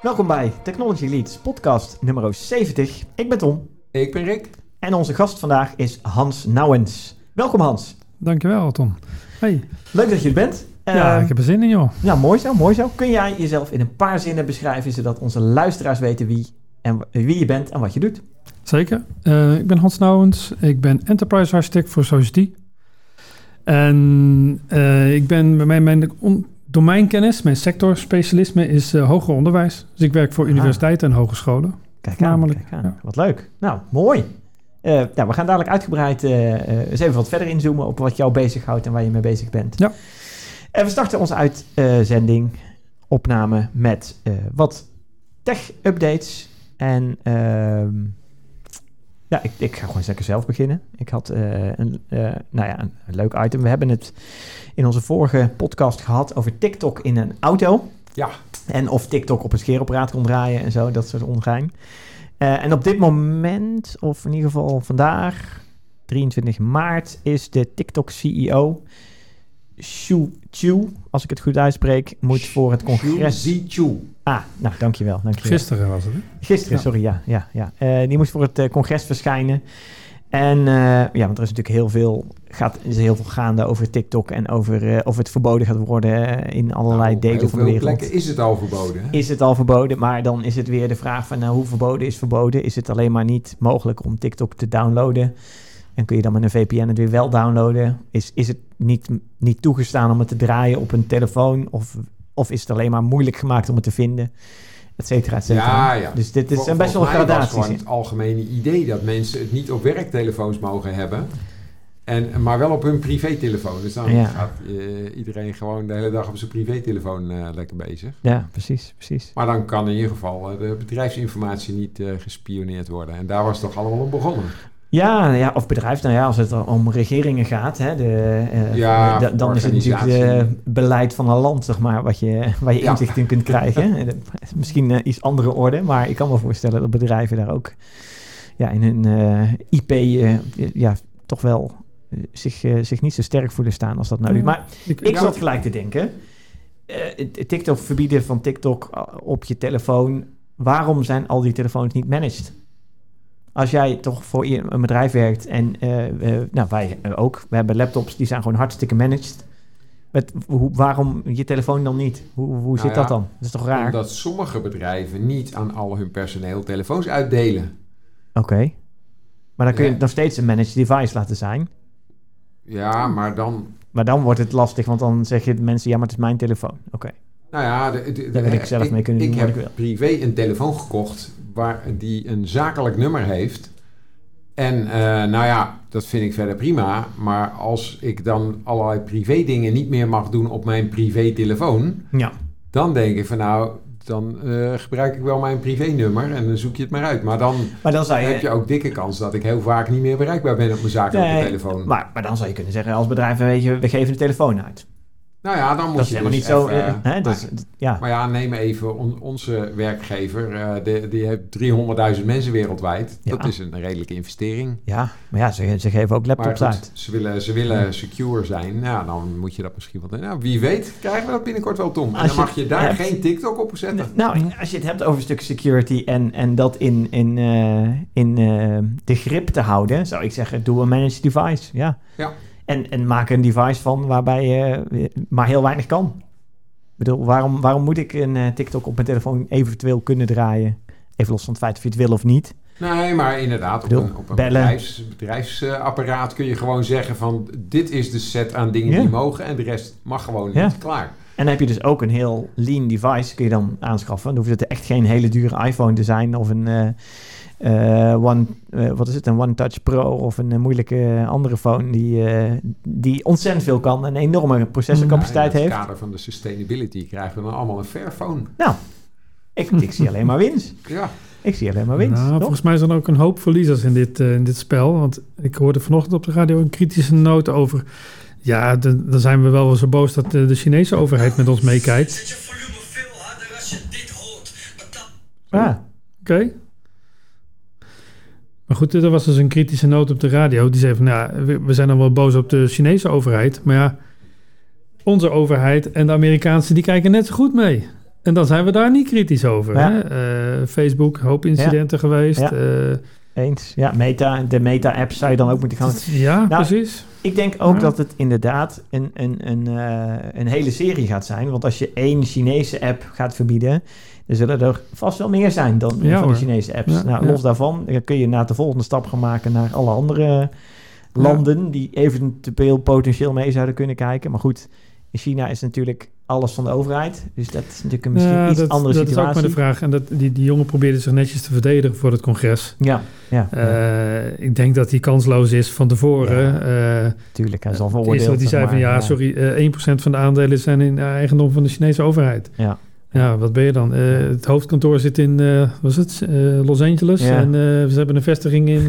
Welkom bij Technology Leads podcast nummer 70. Ik ben Tom. Ik ben Rick. En onze gast vandaag is Hans Nouwens. Welkom Hans. Dankjewel Tom. Hey. Leuk dat je er bent. Ja, ik heb er zin in joh. Ja, mooi zo, mooi zo. Kun jij jezelf in een paar zinnen beschrijven, zodat onze luisteraars weten wie je bent en wat je doet? Zeker. Ik ben Hans Nouwens. Ik ben Enterprise Architect voor Society. En ik ben mijn domeinkennis, mijn sectorspecialisme is hoger onderwijs. Dus ik werk voor universiteiten en hogescholen. Kijk aan. Ja. Wat leuk. Nou, mooi. We gaan dadelijk uitgebreid eens even wat verder inzoomen op wat jou bezighoudt en waar je mee bezig bent. Ja. En we starten onze uitzending, opname met wat tech-updates. En ik ga gewoon lekker zelf beginnen. Ik had een leuk item. We hebben het in onze vorige podcast gehad over TikTok in een auto. Ja. En of TikTok op een scheerapparaat kon draaien en zo, dat soort ongein. En op dit moment, of in ieder geval vandaag, 23 maart, is de TikTok-CEO, Shou Chew, als ik het goed uitspreek, moet voor het congres... Chew. Nou, dankjewel. Gisteren was het, hè? Gisteren, ja. Sorry, ja. Die moest voor het congres verschijnen. En want er is natuurlijk heel veel gaande over TikTok en over of het verboden gaat worden in allerlei delen van de wereld. Plekken is het al verboden? Hè? Is het al verboden, maar dan is het weer de vraag van hoe verboden is verboden? Is het alleen maar niet mogelijk om TikTok te downloaden? En kun je dan met een VPN het weer wel downloaden? Is het niet toegestaan om het te draaien op een telefoon? Of is het alleen maar moeilijk gemaakt om het te vinden? Etcetera, etcetera. Ja. Dus dit is best wel een gradatie. Het was gewoon het algemene idee dat mensen het niet op werktelefoons mogen hebben. Maar wel op hun privételefoon. Dus dan gaat iedereen gewoon de hele dag op zijn privételefoon lekker bezig. Ja, precies. Maar dan kan in ieder geval de bedrijfsinformatie niet gespioneerd worden. En daar was het toch allemaal om begonnen. Ja, of bedrijf. Nou ja, als het om regeringen gaat, hè, dan is het natuurlijk het beleid van een land, zeg maar, waar je inzicht in kunt krijgen. Misschien iets andere orde, maar ik kan me voorstellen dat bedrijven daar ook in hun IP toch wel zich niet zo sterk voelen staan als dat nodig is. Maar ik zat gelijk te denken, TikTok verbieden van TikTok op je telefoon, waarom zijn al die telefoons niet managed? Als jij toch voor een bedrijf werkt en wij ook, we hebben laptops die zijn gewoon hartstikke managed. Waarom je telefoon dan niet? Hoe zit dat dan? Dat is toch raar? Omdat sommige bedrijven niet aan al hun personeel telefoons uitdelen. Oké. Maar dan kun je nog steeds een managed device laten zijn. Ja, maar dan... Maar dan wordt het lastig, want dan zeg je de mensen, ja, maar het is mijn telefoon. Oké. Nou ja, daar wil ik zelf mee kunnen doen. Ik heb privé een telefoon gekocht die een zakelijk nummer heeft. En dat vind ik verder prima. Maar als ik dan allerlei privé dingen niet meer mag doen op mijn privé telefoon, dan denk ik van dan gebruik ik wel mijn privé-nummer en dan zoek je het maar uit. Maar dan heb je ook dikke kans dat ik heel vaak niet meer bereikbaar ben op mijn zakelijke telefoon. Maar dan zou je kunnen zeggen als bedrijf, weet je, we geven de telefoon uit. Nou ja, dan moet dat je is dus helemaal niet zo. Maar neem even onze werkgever. Die heeft 300.000 mensen wereldwijd. Ja. Dat is een redelijke investering. Ja, maar ja, ze geven ook laptops uit. Ze willen secure zijn. Nou, dan moet je dat misschien wel doen. Nou, wie weet krijgen we dat binnenkort wel, Tom. En dan mag je daar geen TikTok op zetten. Als je het hebt over een stuk security en dat in de grip te houden, zou ik zeggen, doe een managed device. Ja. En maak een device van waarbij je maar heel weinig kan. Ik bedoel, waarom moet ik een TikTok op mijn telefoon eventueel kunnen draaien? Even los van het feit of je het wil of niet. Nee, maar inderdaad, op een bedrijfsapparaat kun je gewoon zeggen van dit is de set aan dingen die mogen en de rest mag gewoon niet. Klaar. En dan heb je dus ook een heel lean device, kun je dan aanschaffen. Dan hoeft het echt geen hele dure iPhone te zijn of een... een One Touch Pro of een moeilijke andere phone die ontzettend veel kan en een enorme processorcapaciteit heeft. In het kader van de sustainability krijgen we dan allemaal een Fairphone. Nou, ik zie alleen maar winst. Ja. Ik zie alleen maar winst. Volgens mij zijn er ook een hoop verliezers in dit spel. Want ik hoorde vanochtend op de radio een kritische noot over... Ja, dan zijn we wel zo boos dat de Chinese overheid met ons meekijkt. Zet je volume veel harder als je dit hoort. Oké. Maar goed, er was dus een kritische noot op de radio. Die zei van, we zijn dan wel boos op de Chinese overheid. Maar ja, onze overheid en de Amerikaanse, die kijken net zo goed mee. En dan zijn we daar niet kritisch over. Ja. Hè? Facebook, hoop incidenten geweest. Ja. Eens. Ja, de Meta-apps zou je dan ook moeten gaan... Ja, precies. Ik denk ook dat het inderdaad een hele serie gaat zijn. Want als je 1 Chinese app gaat verbieden... dan zullen er vast wel meer zijn dan van de Chinese apps. Los daarvan kun je na de volgende stap gaan maken... naar alle andere landen... die eventueel potentieel mee zouden kunnen kijken. Maar goed, in China is natuurlijk... alles van de overheid. Dus dat is natuurlijk een misschien iets andere situatie. Dat is ook maar de vraag. En die jongen probeerde zich netjes te verdedigen voor het congres. Ja. Ik denk dat hij kansloos is van tevoren. Tuurlijk, hij zal veroordeeld. Wat hij zei van 1% van de aandelen zijn in eigendom van de Chinese overheid. Ja, wat ben je dan? Het hoofdkantoor zit in Los Angeles. Ja. En ze hebben een vestiging in...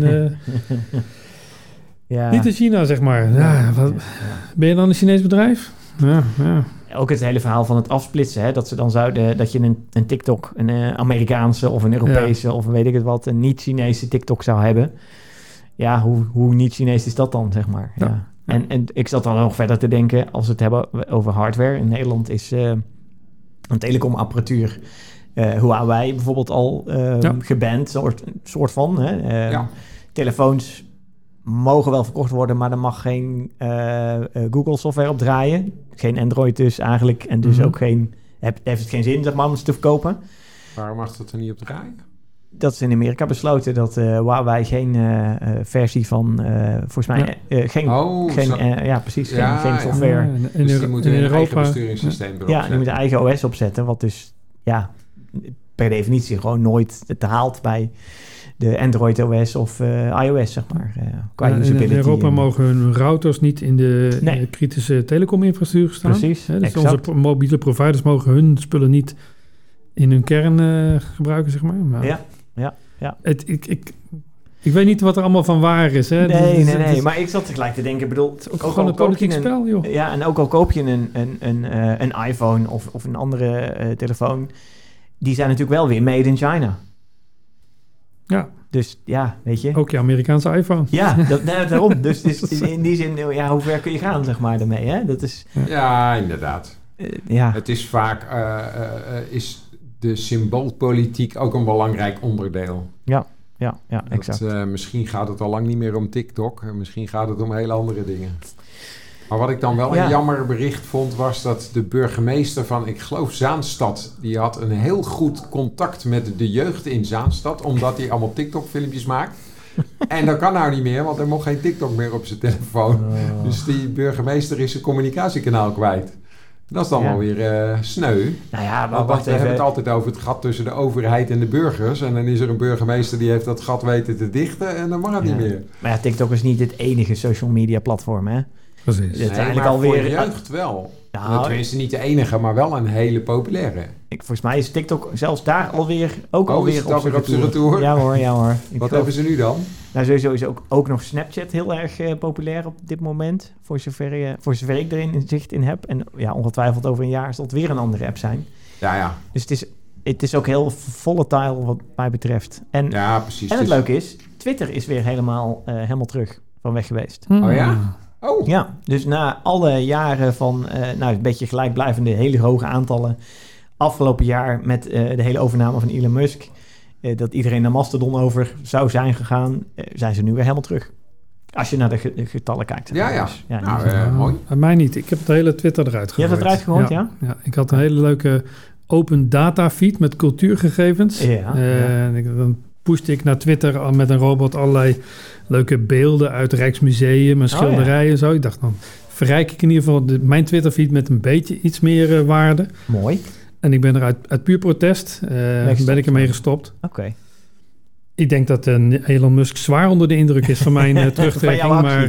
niet in China, zeg maar. Ben je dan een Chinees bedrijf? Ja. Ook het hele verhaal van het afsplitsen. Hè? Dat ze dan dat je een TikTok, een Amerikaanse of een Europese of weet ik het wat, een niet-Chinese TikTok zou hebben. Ja, hoe niet-Chinees is dat dan, zeg maar. Ja. En ik zat dan nog verder te denken, als we het hebben over hardware. In Nederland is een telecomapparatuur, Huawei bijvoorbeeld al geband, soort van. Hè? Telefoons mogen wel verkocht worden, maar er mag geen Google software op draaien. Geen Android dus eigenlijk. En dus ook heeft het geen zin, zeg maar, om ze te verkopen. Waarom mag dat er niet op draaien? Dat is in Amerika besloten dat Huawei geen versie van, volgens mij, geen software. Dus die moeten een eigen besturingssysteem erop zetten. Ja, die moeten een eigen OS opzetten, wat dus per definitie gewoon nooit te haalt bij de Android OS of iOS, zeg maar. In Europa mogen hun routers niet in de kritische telecominfrastructuur staan. Precies, dus onze mobiele providers mogen hun spullen niet in hun kern gebruiken, zeg maar. Ja. Ik weet niet wat er allemaal van waar is. Hè? Nee. Maar ik zat tegelijk te denken, bedoel... Ook gewoon een politiek spel, joh. Ja, en ook al koop je een iPhone of een andere telefoon... die zijn natuurlijk wel weer made in China. Ja. Dus ja, weet je. Ook je Amerikaanse iPhone. Ja, daarom. Dus in die zin, hoe ver kun je gaan, zeg maar, daarmee, hè? Dat is... Ja, inderdaad. Het is vaak... is de symboolpolitiek ook een belangrijk onderdeel. Ja, exact. Misschien gaat het al lang niet meer om TikTok. Misschien gaat het om hele andere dingen. Maar wat ik dan wel een jammer bericht vond... was dat de burgemeester van, ik geloof Zaanstad... die had een heel goed contact met de jeugd in Zaanstad... omdat hij allemaal TikTok-filmpjes maakt. En dat kan nou niet meer, want er mocht geen TikTok meer op zijn telefoon. Oh. Dus die burgemeester is zijn communicatiekanaal kwijt. Dat is dan wel weer sneu. Nou ja, maar we hebben het altijd over het gat tussen de overheid en de burgers. En dan is er een burgemeester die heeft dat gat weten te dichten... en dan mag het niet meer. Maar ja, TikTok is niet het enige social media platform, hè? Precies. Maar voor de jeugd wel. Nou, tenminste niet de enige, maar wel een hele populaire. Volgens mij is TikTok zelfs daar alweer op zijn retour. Ja hoor. Wat hebben ze nu dan? Nou, sowieso is ook nog Snapchat heel erg populair op dit moment. Voor zover ik erin inzicht in heb. En ongetwijfeld over een jaar zal het weer een andere app zijn. Ja. Dus het is ook heel volatile wat mij betreft. En, precies. En het leuke is, Twitter is weer helemaal terug van weg geweest. Oh ja? Oh. Ja, dus na alle jaren van een beetje gelijkblijvende hele hoge aantallen... afgelopen jaar met de hele overname van Elon Musk... dat iedereen naar Mastodon over zou zijn gegaan... zijn ze nu weer helemaal terug. Als je naar de getallen kijkt. Ja. Dus, mooi. Bij mij niet. Ik heb het hele Twitter eruit gegooid. Je hebt het eruit gegooid, ja? Ja, ik had een hele leuke open data feed met cultuurgegevens. Dan pushte ik naar Twitter met een robot allerlei leuke beelden uit Rijksmuseum en schilderijen en zo. Ik dacht, dan verrijk ik in ieder geval mijn Twitter-feed met een beetje iets meer waarde. Mooi. En ik ben er uit puur protest ben ik ermee gestopt. Oké. Ik denk dat Elon Musk zwaar onder de indruk is van mijn terugtrekking. Maar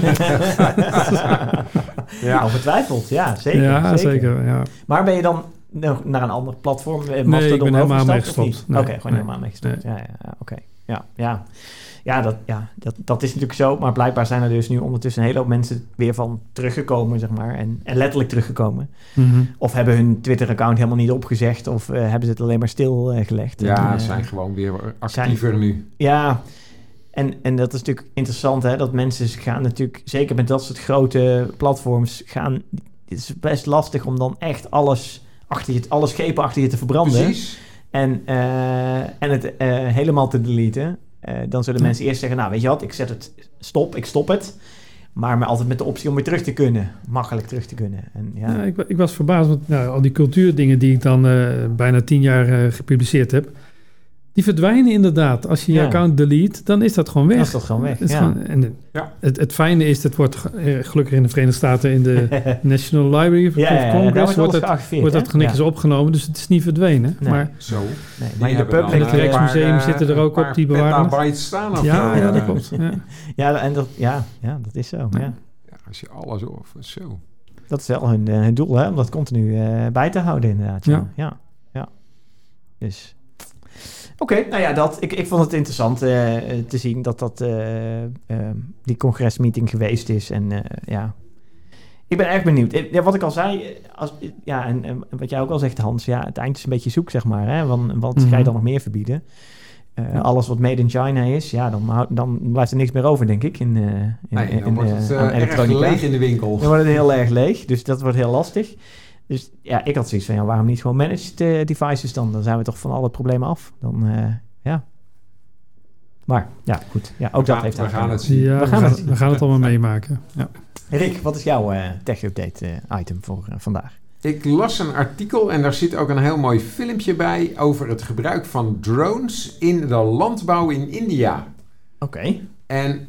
ongetwijfeld. Ja, zeker. Ja, zeker. Ja. Maar ben je dan naar een ander platform? Nee, ik ben helemaal mee gestopt. Oké, gewoon helemaal mee gestopt. Nee. Oké. Ja, dat is natuurlijk zo. Maar blijkbaar zijn er dus nu ondertussen een hele hoop mensen weer van teruggekomen, zeg maar. En letterlijk teruggekomen. Mm-hmm. Of hebben hun Twitter-account helemaal niet opgezegd. Of hebben ze het alleen maar stilgelegd. Ja, ze zijn gewoon weer actiever nu. Ja, en dat is natuurlijk interessant, hè. Dat mensen gaan natuurlijk, zeker met dat soort grote platforms, het is best lastig om dan echt alles alle schepen achter je te verbranden. Precies. En het helemaal te deleten. Dan zullen mensen eerst zeggen, nou weet je wat, ik stop het. Maar altijd met de optie om weer terug te kunnen. Makkelijk terug te kunnen. En, ik was verbaasd, want al die cultuurdingen die ik dan bijna 10 jaar gepubliceerd heb, die verdwijnen inderdaad. Als je je account delete, dan is dat gewoon weg. Dan is dat gewoon weg, Het fijne is, het wordt gelukkig in de Verenigde Staten in de National Library of Congress wordt dat netjes opgenomen, dus het is niet verdwenen. Nee. Maar maar in de public het Rijksmuseum zitten er ook op die bewaren. Petabytes staan of ja, dat klopt. Dat is zo. Als je alles zo. Dat is wel hun doel, hè, om dat continu bij te houden inderdaad. Ja. Dus... Oké, ik vond het interessant te zien dat die congresmeeting geweest is. En ik ben erg benieuwd. Wat ik al zei, en wat jij ook al zegt, Hans, het eind is een beetje zoek, zeg maar. Hè? Wat ga je dan nog meer verbieden? Alles wat made in China is, dan blijft er niks meer over, denk ik. Dan wordt het erg leeg in de winkel. Dan wordt het heel erg leeg, dus dat wordt heel lastig. Dus ik had zoiets van, waarom niet gewoon managed devices dan? Dan zijn we toch van alle problemen af. Dan, Maar, goed. Ja, ook dat heeft... We gaan het zien. Ja, we gaan het allemaal meemaken. Ja. Rick, wat is jouw tech-update item voor vandaag? Ik las een artikel en daar zit ook een heel mooi filmpje bij over het gebruik van drones in de landbouw in India. Oké. En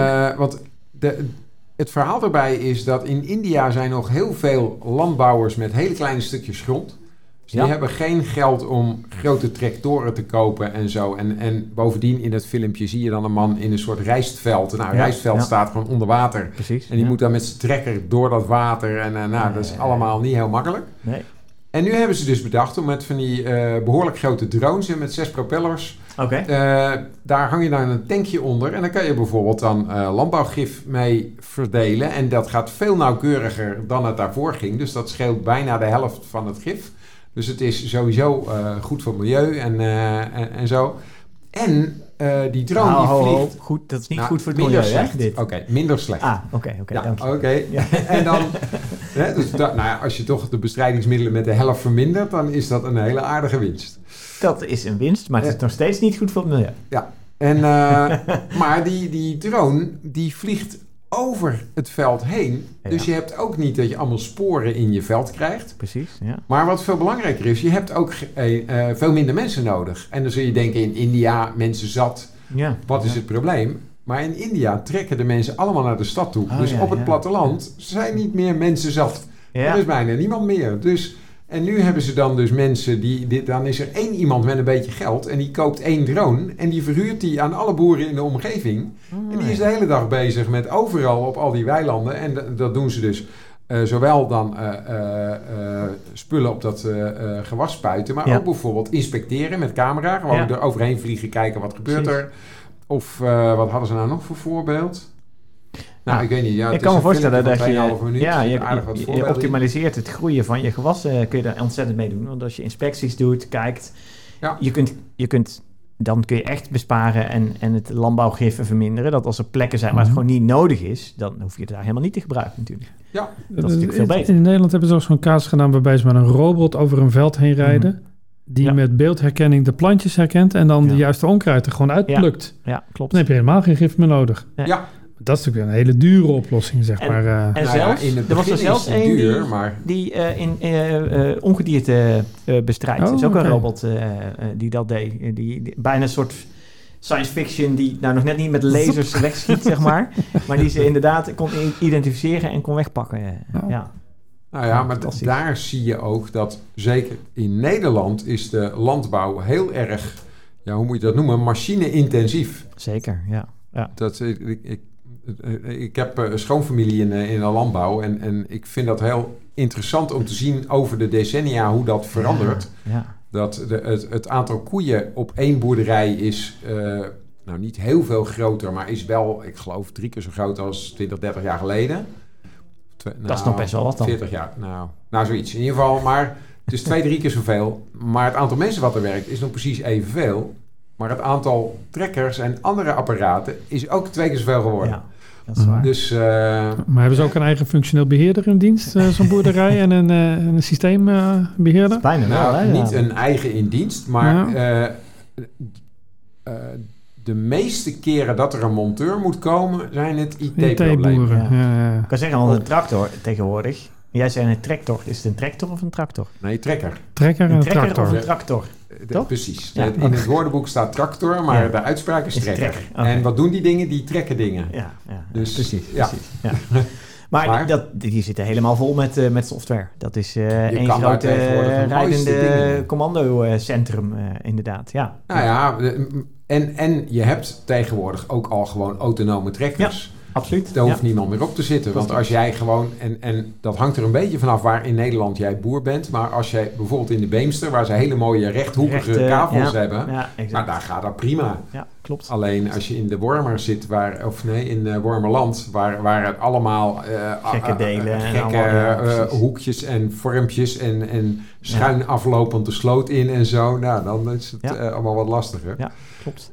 het verhaal daarbij is dat in India zijn nog heel veel landbouwers met hele kleine stukjes grond. Dus die hebben geen geld om grote tractoren te kopen en zo. En bovendien in het filmpje zie je dan een man in een soort rijstveld. Rijstveld staat gewoon onder water. Precies. En die moet dan met zijn trekker door dat water. En dat is allemaal niet heel makkelijk. Nee. En nu hebben ze dus bedacht om met van die behoorlijk grote drones en met 6 propellers. Daar hang je dan een tankje onder. En dan kan je bijvoorbeeld dan landbouwgif mee verdelen. En dat gaat veel nauwkeuriger dan het daarvoor ging. Dus dat scheelt bijna de helft van het gif. Dus het is sowieso goed voor het milieu en zo. En die drone die vliegt... Goed, dat is niet goed voor het milieu, hè? Oké, minder slecht. Oké, dank je. Oké. En dan... dus als je toch de bestrijdingsmiddelen met de helft vermindert, dan is dat een hele aardige winst. Dat is een winst, maar het is nog steeds niet goed voor het milieu. Ja, en, maar die drone, die vliegt over het veld heen. Ja. Dus je hebt ook niet dat je allemaal sporen in je veld krijgt. Precies, ja. Maar wat veel belangrijker is, je hebt ook veel minder mensen nodig. En dan zul je denken, in India, mensen zat. Ja. Wat is het probleem? Maar in India trekken de mensen allemaal naar de stad toe. Dus op het platteland zijn niet meer mensen zat. Ja. Er is bijna niemand meer. Dus... En nu hebben ze dan dus mensen dan is er 1 iemand met een beetje geld en die koopt 1 drone en die verhuurt die aan alle boeren in de omgeving. En die is de hele dag bezig met overal op al die weilanden. En dat doen ze dus zowel dan spullen op dat gewas spuiten, maar ook bijvoorbeeld inspecteren met camera. Gewoon er overheen vliegen, kijken wat gebeurt er. Of wat hadden ze nou nog voor voorbeeld? Nou, ik weet niet. Ja, ik kan me voorstellen dat je optimaliseert het groeien van je gewassen. Kun je daar ontzettend mee doen. Want als je inspecties doet, kijkt, dan kun je echt besparen en het landbouwgif verminderen. Dat als er plekken zijn waar het gewoon niet nodig is, dan hoef je het daar helemaal niet te gebruiken natuurlijk. Ja. Dat is natuurlijk veel beter. In Nederland hebben ze ook zo'n casus gedaan waarbij ze met een robot over een veld heen rijden. Die met beeldherkenning de plantjes herkent en dan de juiste onkruid er gewoon uitplukt. Ja, klopt. Dan heb je helemaal geen gif meer nodig. Ja. Dat is natuurlijk een hele dure oplossing, zeg maar. En zelfs, er was er zelfs een die ongedierte bestrijdt. Dat is ook een robot die dat deed. Die bijna een soort science fiction die nog net niet met lasers wegschiet, zeg maar. Maar die ze inderdaad kon identificeren en kon wegpakken. Ja. Nou ja, maar daar zie je ook dat zeker in Nederland is de landbouw heel erg, hoe moet je dat noemen, machine-intensief. Zeker, ja. Ik heb een schoonfamilie in de landbouw en ik vind dat heel interessant om te zien over de decennia hoe dat verandert. Ja. Dat het aantal koeien op 1 boerderij is niet heel veel groter, maar is wel, ik geloof, 3 keer zo groot als 20, 30 jaar geleden. Dat is nog best wel wat dan. 40 jaar, nou zoiets. In ieder geval, maar het is 2-3 keer zoveel. Maar het aantal mensen wat er werkt is nog precies evenveel. Maar het aantal trekkers en andere apparaten is ook 2 keer zoveel geworden. Ja. dat is waar. Dus, maar hebben ze ook een eigen functioneel beheerder in dienst, zo'n boerderij en een systeembeheerder? Bijna wel, hè? Niet een eigen in dienst, maar de meeste keren dat er een monteur moet komen, zijn het IT-problemen. Ja. Ik kan zeggen, want een tractor tegenwoordig. Jij zei een tractor. Is het een tractor of een tractor? Nee, trekker. Trekker en een trekker tractor. Of een tractor. Precies. Ja. In het woordenboek staat tractor, maar de uitspraak is trekker. Okay. En wat doen die dingen? Die trekken dingen. Ja, dus, precies. Ja. Maar die zitten helemaal vol met software. Dat is één grote rijdende commandocentrum inderdaad. Ja. Nou ja, en je hebt tegenwoordig ook al gewoon autonome trekkers. Ja. Absoluut. Daar hoeft niemand meer op te zitten. Want als jij gewoon... En dat hangt er een beetje vanaf waar in Nederland jij boer bent. Maar als jij bijvoorbeeld in de Beemster... waar ze hele mooie rechthoekige kavels hebben... nou, daar gaat dat prima. Ja, klopt. Alleen als je in de Wormer zit... in Wormerland... waar het allemaal... gekke delen. Gekke hoekjes en vormpjes... en schuin aflopend de sloot in en zo. Nou, dan is het allemaal wat lastiger. Ja, klopt.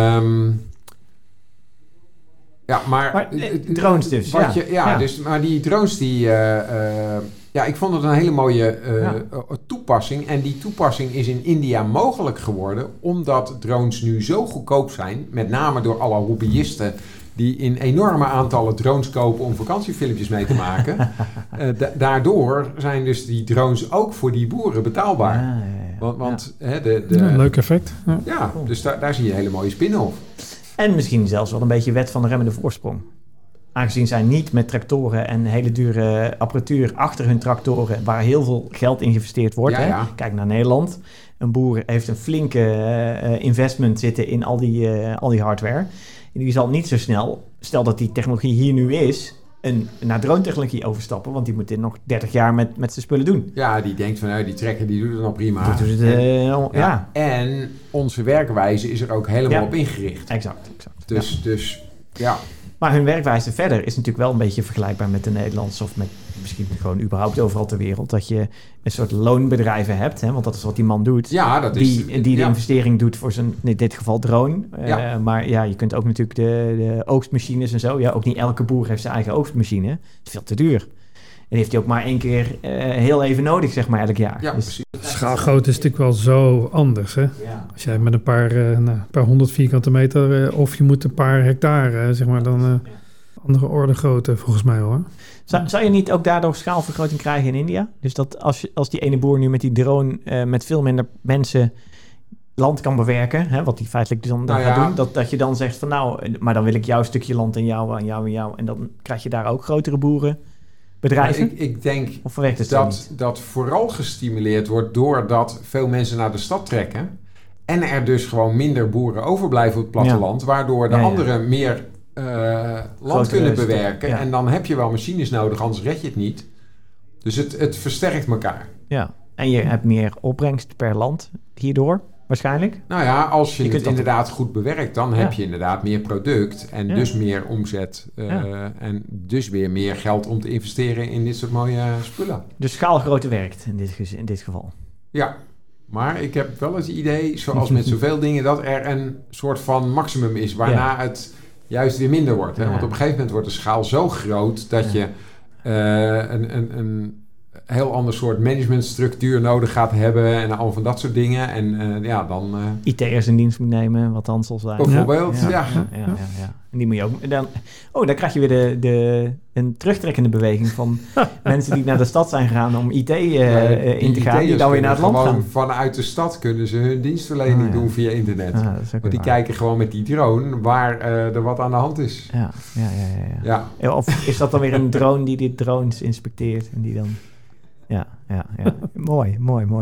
Ja, maar drones dus. Dus, maar die drones die... ik vond het een hele mooie toepassing. En die toepassing is in India mogelijk geworden... omdat drones nu zo goedkoop zijn... met name door alle hobbyisten... die in enorme aantallen drones kopen... om vakantiefilmpjes mee te maken. Daardoor zijn dus die drones ook voor die boeren betaalbaar. Want leuk effect. Ja, dus daar zie je een hele mooie spin-off. En misschien zelfs wel een beetje wet van de remmende voorsprong. Aangezien zij niet met tractoren en hele dure apparatuur achter hun tractoren... waar heel veel geld in geïnvesteerd wordt. Ja. Kijk naar Nederland. Een boer heeft een flinke investment zitten in al die hardware. En die zal niet zo snel, stel dat die technologie hier nu is... naar drone-technologie overstappen. Want die moet dit nog 30 jaar met zijn spullen doen. Ja, die denkt van, die trekker die doet het nog prima. En onze werkwijze is er ook helemaal op ingericht. Exact. Dus ja. Maar hun werkwijze verder is natuurlijk wel een beetje vergelijkbaar met de Nederlandse... of met misschien gewoon überhaupt overal ter wereld... dat je een soort loonbedrijven hebt, hè, want dat is wat die man doet. Ja, dat is... Die de investering doet voor zijn, in dit geval drone. Maar je kunt ook natuurlijk de oogstmachines en zo... Ja, ook niet elke boer heeft zijn eigen oogstmachine. Het is veel te duur. En heeft hij ook maar 1 keer heel even nodig, zeg maar, elk jaar. Ja, dus, precies. Schaalgrootte is natuurlijk wel zo anders, hè? Ja. Als jij met een paar 100 vierkante meter... of je moet een paar hectare, zeg maar, dan... andere orde grootte, volgens mij hoor. Zou je niet ook daardoor schaalvergroting krijgen in India? Dus dat als die ene boer nu met die drone... met veel minder mensen land kan bewerken... Hè, wat die feitelijk dan gaat doen... Dat je dan zegt van maar dan wil ik jouw stukje land en jou en jou en jou... en dan krijg je daar ook grotere boeren... bedrijven? Ik denk dat vooral gestimuleerd wordt... doordat veel mensen naar de stad trekken... en er dus gewoon minder boeren overblijven op het platteland... waardoor de anderen meer land kunnen bewerken... en dan heb je wel machines nodig, anders red je het niet. Dus het versterkt elkaar. Ja, en je hebt meer opbrengst per land hierdoor... waarschijnlijk? Nou ja, als je het inderdaad goed bewerkt... dan heb je inderdaad meer product... en dus meer omzet... en dus weer meer geld om te investeren... in dit soort mooie spullen. Dus schaalgrootte werkt in dit geval. Ja, maar ik heb wel het idee... zoals met zoveel dingen... dat er een soort van maximum is... waarna het juist weer minder wordt. Hè? Want op een gegeven moment wordt de schaal zo groot... dat je een heel ander soort managementstructuur nodig gaat hebben... en allemaal van dat soort dingen. En dan... IT'ers in dienst moet nemen, wat dan zal zijn. Bijvoorbeeld, ja. En die moet je ook... Dan krijg je weer een terugtrekkende beweging van mensen die naar de stad zijn gegaan om IT in te gaan, die dan weer naar het land gaan. Vanuit de stad kunnen ze hun dienstverlening doen via internet. Want die kijken gewoon met die drone waar er wat aan de hand is. Ja. Of is dat dan weer een drone die die drones inspecteert en die dan... Ja. Mooi.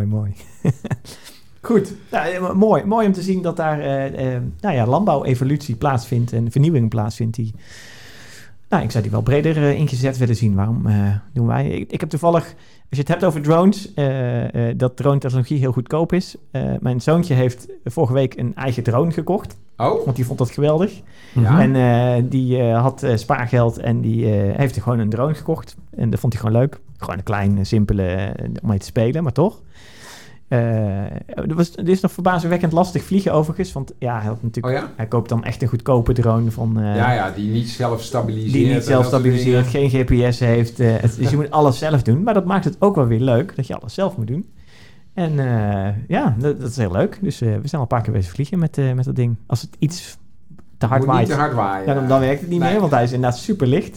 Goed. Mooi om te zien dat daar landbouwevolutie plaatsvindt en vernieuwing plaatsvindt die... ik zou die wel breder ingezet willen zien. Waarom doen wij? Ik heb toevallig, als je het hebt over drones, dat drone-technologie heel goedkoop is. Mijn zoontje heeft vorige week een eigen drone gekocht. Oh. Want die vond dat geweldig. Ja. En die had spaargeld en die heeft gewoon een drone gekocht. En dat vond hij gewoon leuk. Gewoon een klein, simpele, om mee te spelen, maar toch. Er is nog verbazingwekkend lastig vliegen overigens. Want ja, hij had natuurlijk, hij koopt dan echt een goedkope drone van... die niet zelf stabiliseert. Geen GPS heeft. Dus je moet alles zelf doen. Maar dat maakt het ook wel weer leuk dat je alles zelf moet doen. En dat is heel leuk. Dus we zijn al een paar keer bezig vliegen met dat ding. Als het iets te hard waait, niet te hard waaien. Dan werkt het niet meer, want hij is inderdaad super licht.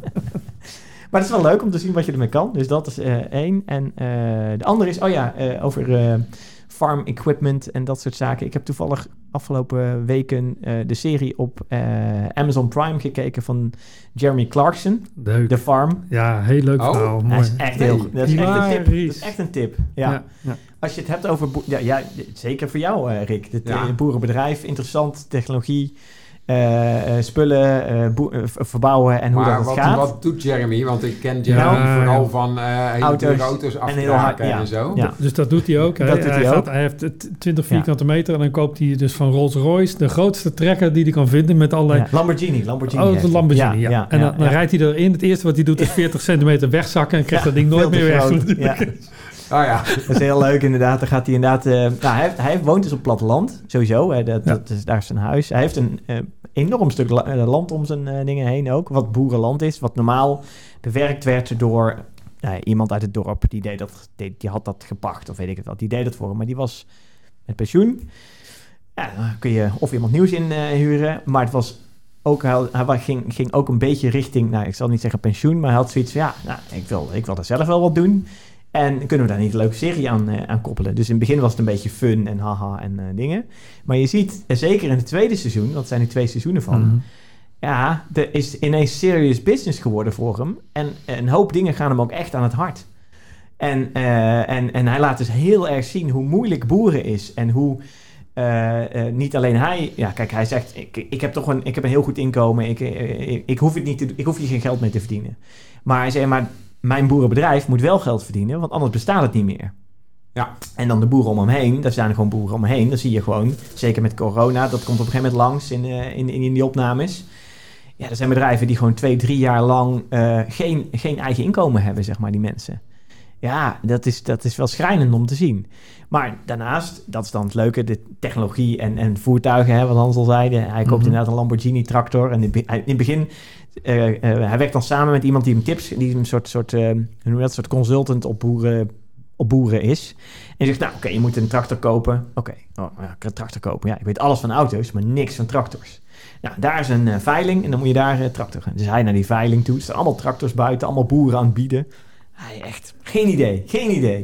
Maar het is wel leuk om te zien wat je ermee kan. Dus dat is één. En de andere is, over farm equipment en dat soort zaken. Ik heb toevallig afgelopen weken de serie op Amazon Prime gekeken van Jeremy Clarkson. Leuk. The Farm. Ja, heel leuk verhaal. Mooi. Dat is echt heel goed. Dat is echt een tip. Ja. Als je het hebt over... zeker voor jou, Rick. Het boerenbedrijf, interessant, technologie... spullen verbouwen en hoe dat gaat. Wat doet Jeremy? Want ik ken Jeremy vooral van auto's afkraken en zo. Ja. Dus dat doet hij ook. Hij heeft 20 vierkante meter en dan koopt hij dus van Rolls-Royce de grootste trekker die hij kan vinden met allerlei... Lamborghini. De Lamborghini, En dan rijdt hij erin. Het eerste wat hij doet is 40 centimeter wegzakken en krijgt dat ding nooit meer weg. Dat is heel leuk inderdaad. Dan gaat hij inderdaad... hij woont dus op platteland, sowieso. Daar is zijn huis. Hij heeft een enorm stuk land om zijn dingen heen ook. Wat boerenland is. Wat normaal bewerkt werd door iemand uit het dorp. Die had dat gepacht of weet ik het wat. Die deed dat voor hem. Maar die was met pensioen. Ja, dan kun je of iemand nieuws inhuren. Maar het was... Ook, hij ging ook een beetje richting... ik zal niet zeggen pensioen. Maar hij had zoiets van... ik wil er zelf wel wat doen. En kunnen we daar niet een leuke serie aan koppelen? Dus in het begin was het een beetje fun en haha en dingen. Maar je ziet, zeker in het tweede seizoen... dat zijn nu 2 seizoenen van... Mm-hmm. Ja, er is ineens serious business geworden voor hem. En een hoop dingen gaan hem ook echt aan het hart. En hij laat dus heel erg zien hoe moeilijk boeren is. En hoe niet alleen hij... Ja, kijk, hij zegt... Ik heb een heel goed inkomen. Ik hoef hier geen geld mee te verdienen. Maar hij zei... Mijn boerenbedrijf moet wel geld verdienen, want anders bestaat het niet meer. Ja. En dan de boeren om hem heen, daar zijn er gewoon boeren om hem heen. Dan zie je gewoon, zeker met corona, dat komt op een gegeven moment langs in die opnames. Ja, er zijn bedrijven die gewoon 2-3 jaar lang geen eigen inkomen hebben, zeg maar, die mensen. Ja, dat is wel schrijnend om te zien. Maar daarnaast, dat is dan het leuke, de technologie en voertuigen, wat Hans al zei. Hij koopt inderdaad een Lamborghini tractor. En in het begin, hij werkt dan samen met iemand die hem tips, die een soort consultant op boeren is. En zegt, oké, je moet een tractor kopen. Oké, ik kan een tractor kopen. Ja, ik weet alles van auto's, maar niks van tractors. Nou, daar is een veiling en dan moet je daar tractor gaan. Dus hij naar die veiling toe. Er staan allemaal tractors buiten, allemaal boeren aan het bieden. Hij echt, geen idee.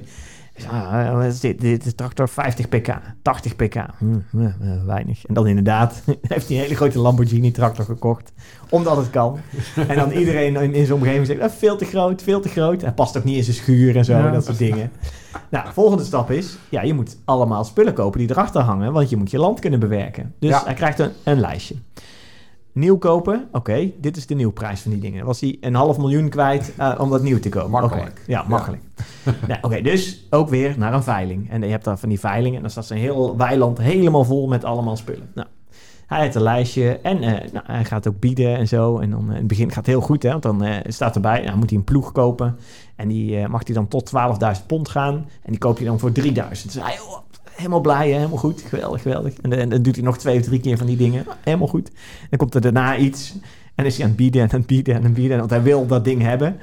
Wat is dit? Dit is tractor 50 pk, 80 pk. Weinig. En dan inderdaad heeft hij een hele grote Lamborghini tractor gekocht. Omdat het kan. En dan iedereen in zijn omgeving zegt, veel te groot. Hij past ook niet in zijn schuur en zo, dat soort dingen. Nou, volgende stap is, je moet allemaal spullen kopen die erachter hangen. Want je moet je land kunnen bewerken. Dus hij krijgt een lijstje. Nieuw kopen, oké, dit is de nieuwprijs van die dingen. Dan was hij $500.000 kwijt om dat nieuw te kopen. Makkelijk. Ja, makkelijk. Oké, dus ook weer naar een veiling. En je hebt daar van die veilingen en dan staat zijn heel weiland helemaal vol met allemaal spullen. Nou, hij heeft een lijstje en hij gaat ook bieden en zo. En dan in het begin gaat het heel goed, hè, want dan staat erbij, moet hij een ploeg kopen. En die mag hij dan tot £12.000 gaan. En die koopt hij dan voor $3.000. Dus hij... Helemaal blij, hè? Helemaal goed. Geweldig. En dan doet hij nog 2 of 3 keer van die dingen. Helemaal goed. Dan komt er daarna iets. En is hij aan het bieden. Want hij wil dat ding hebben.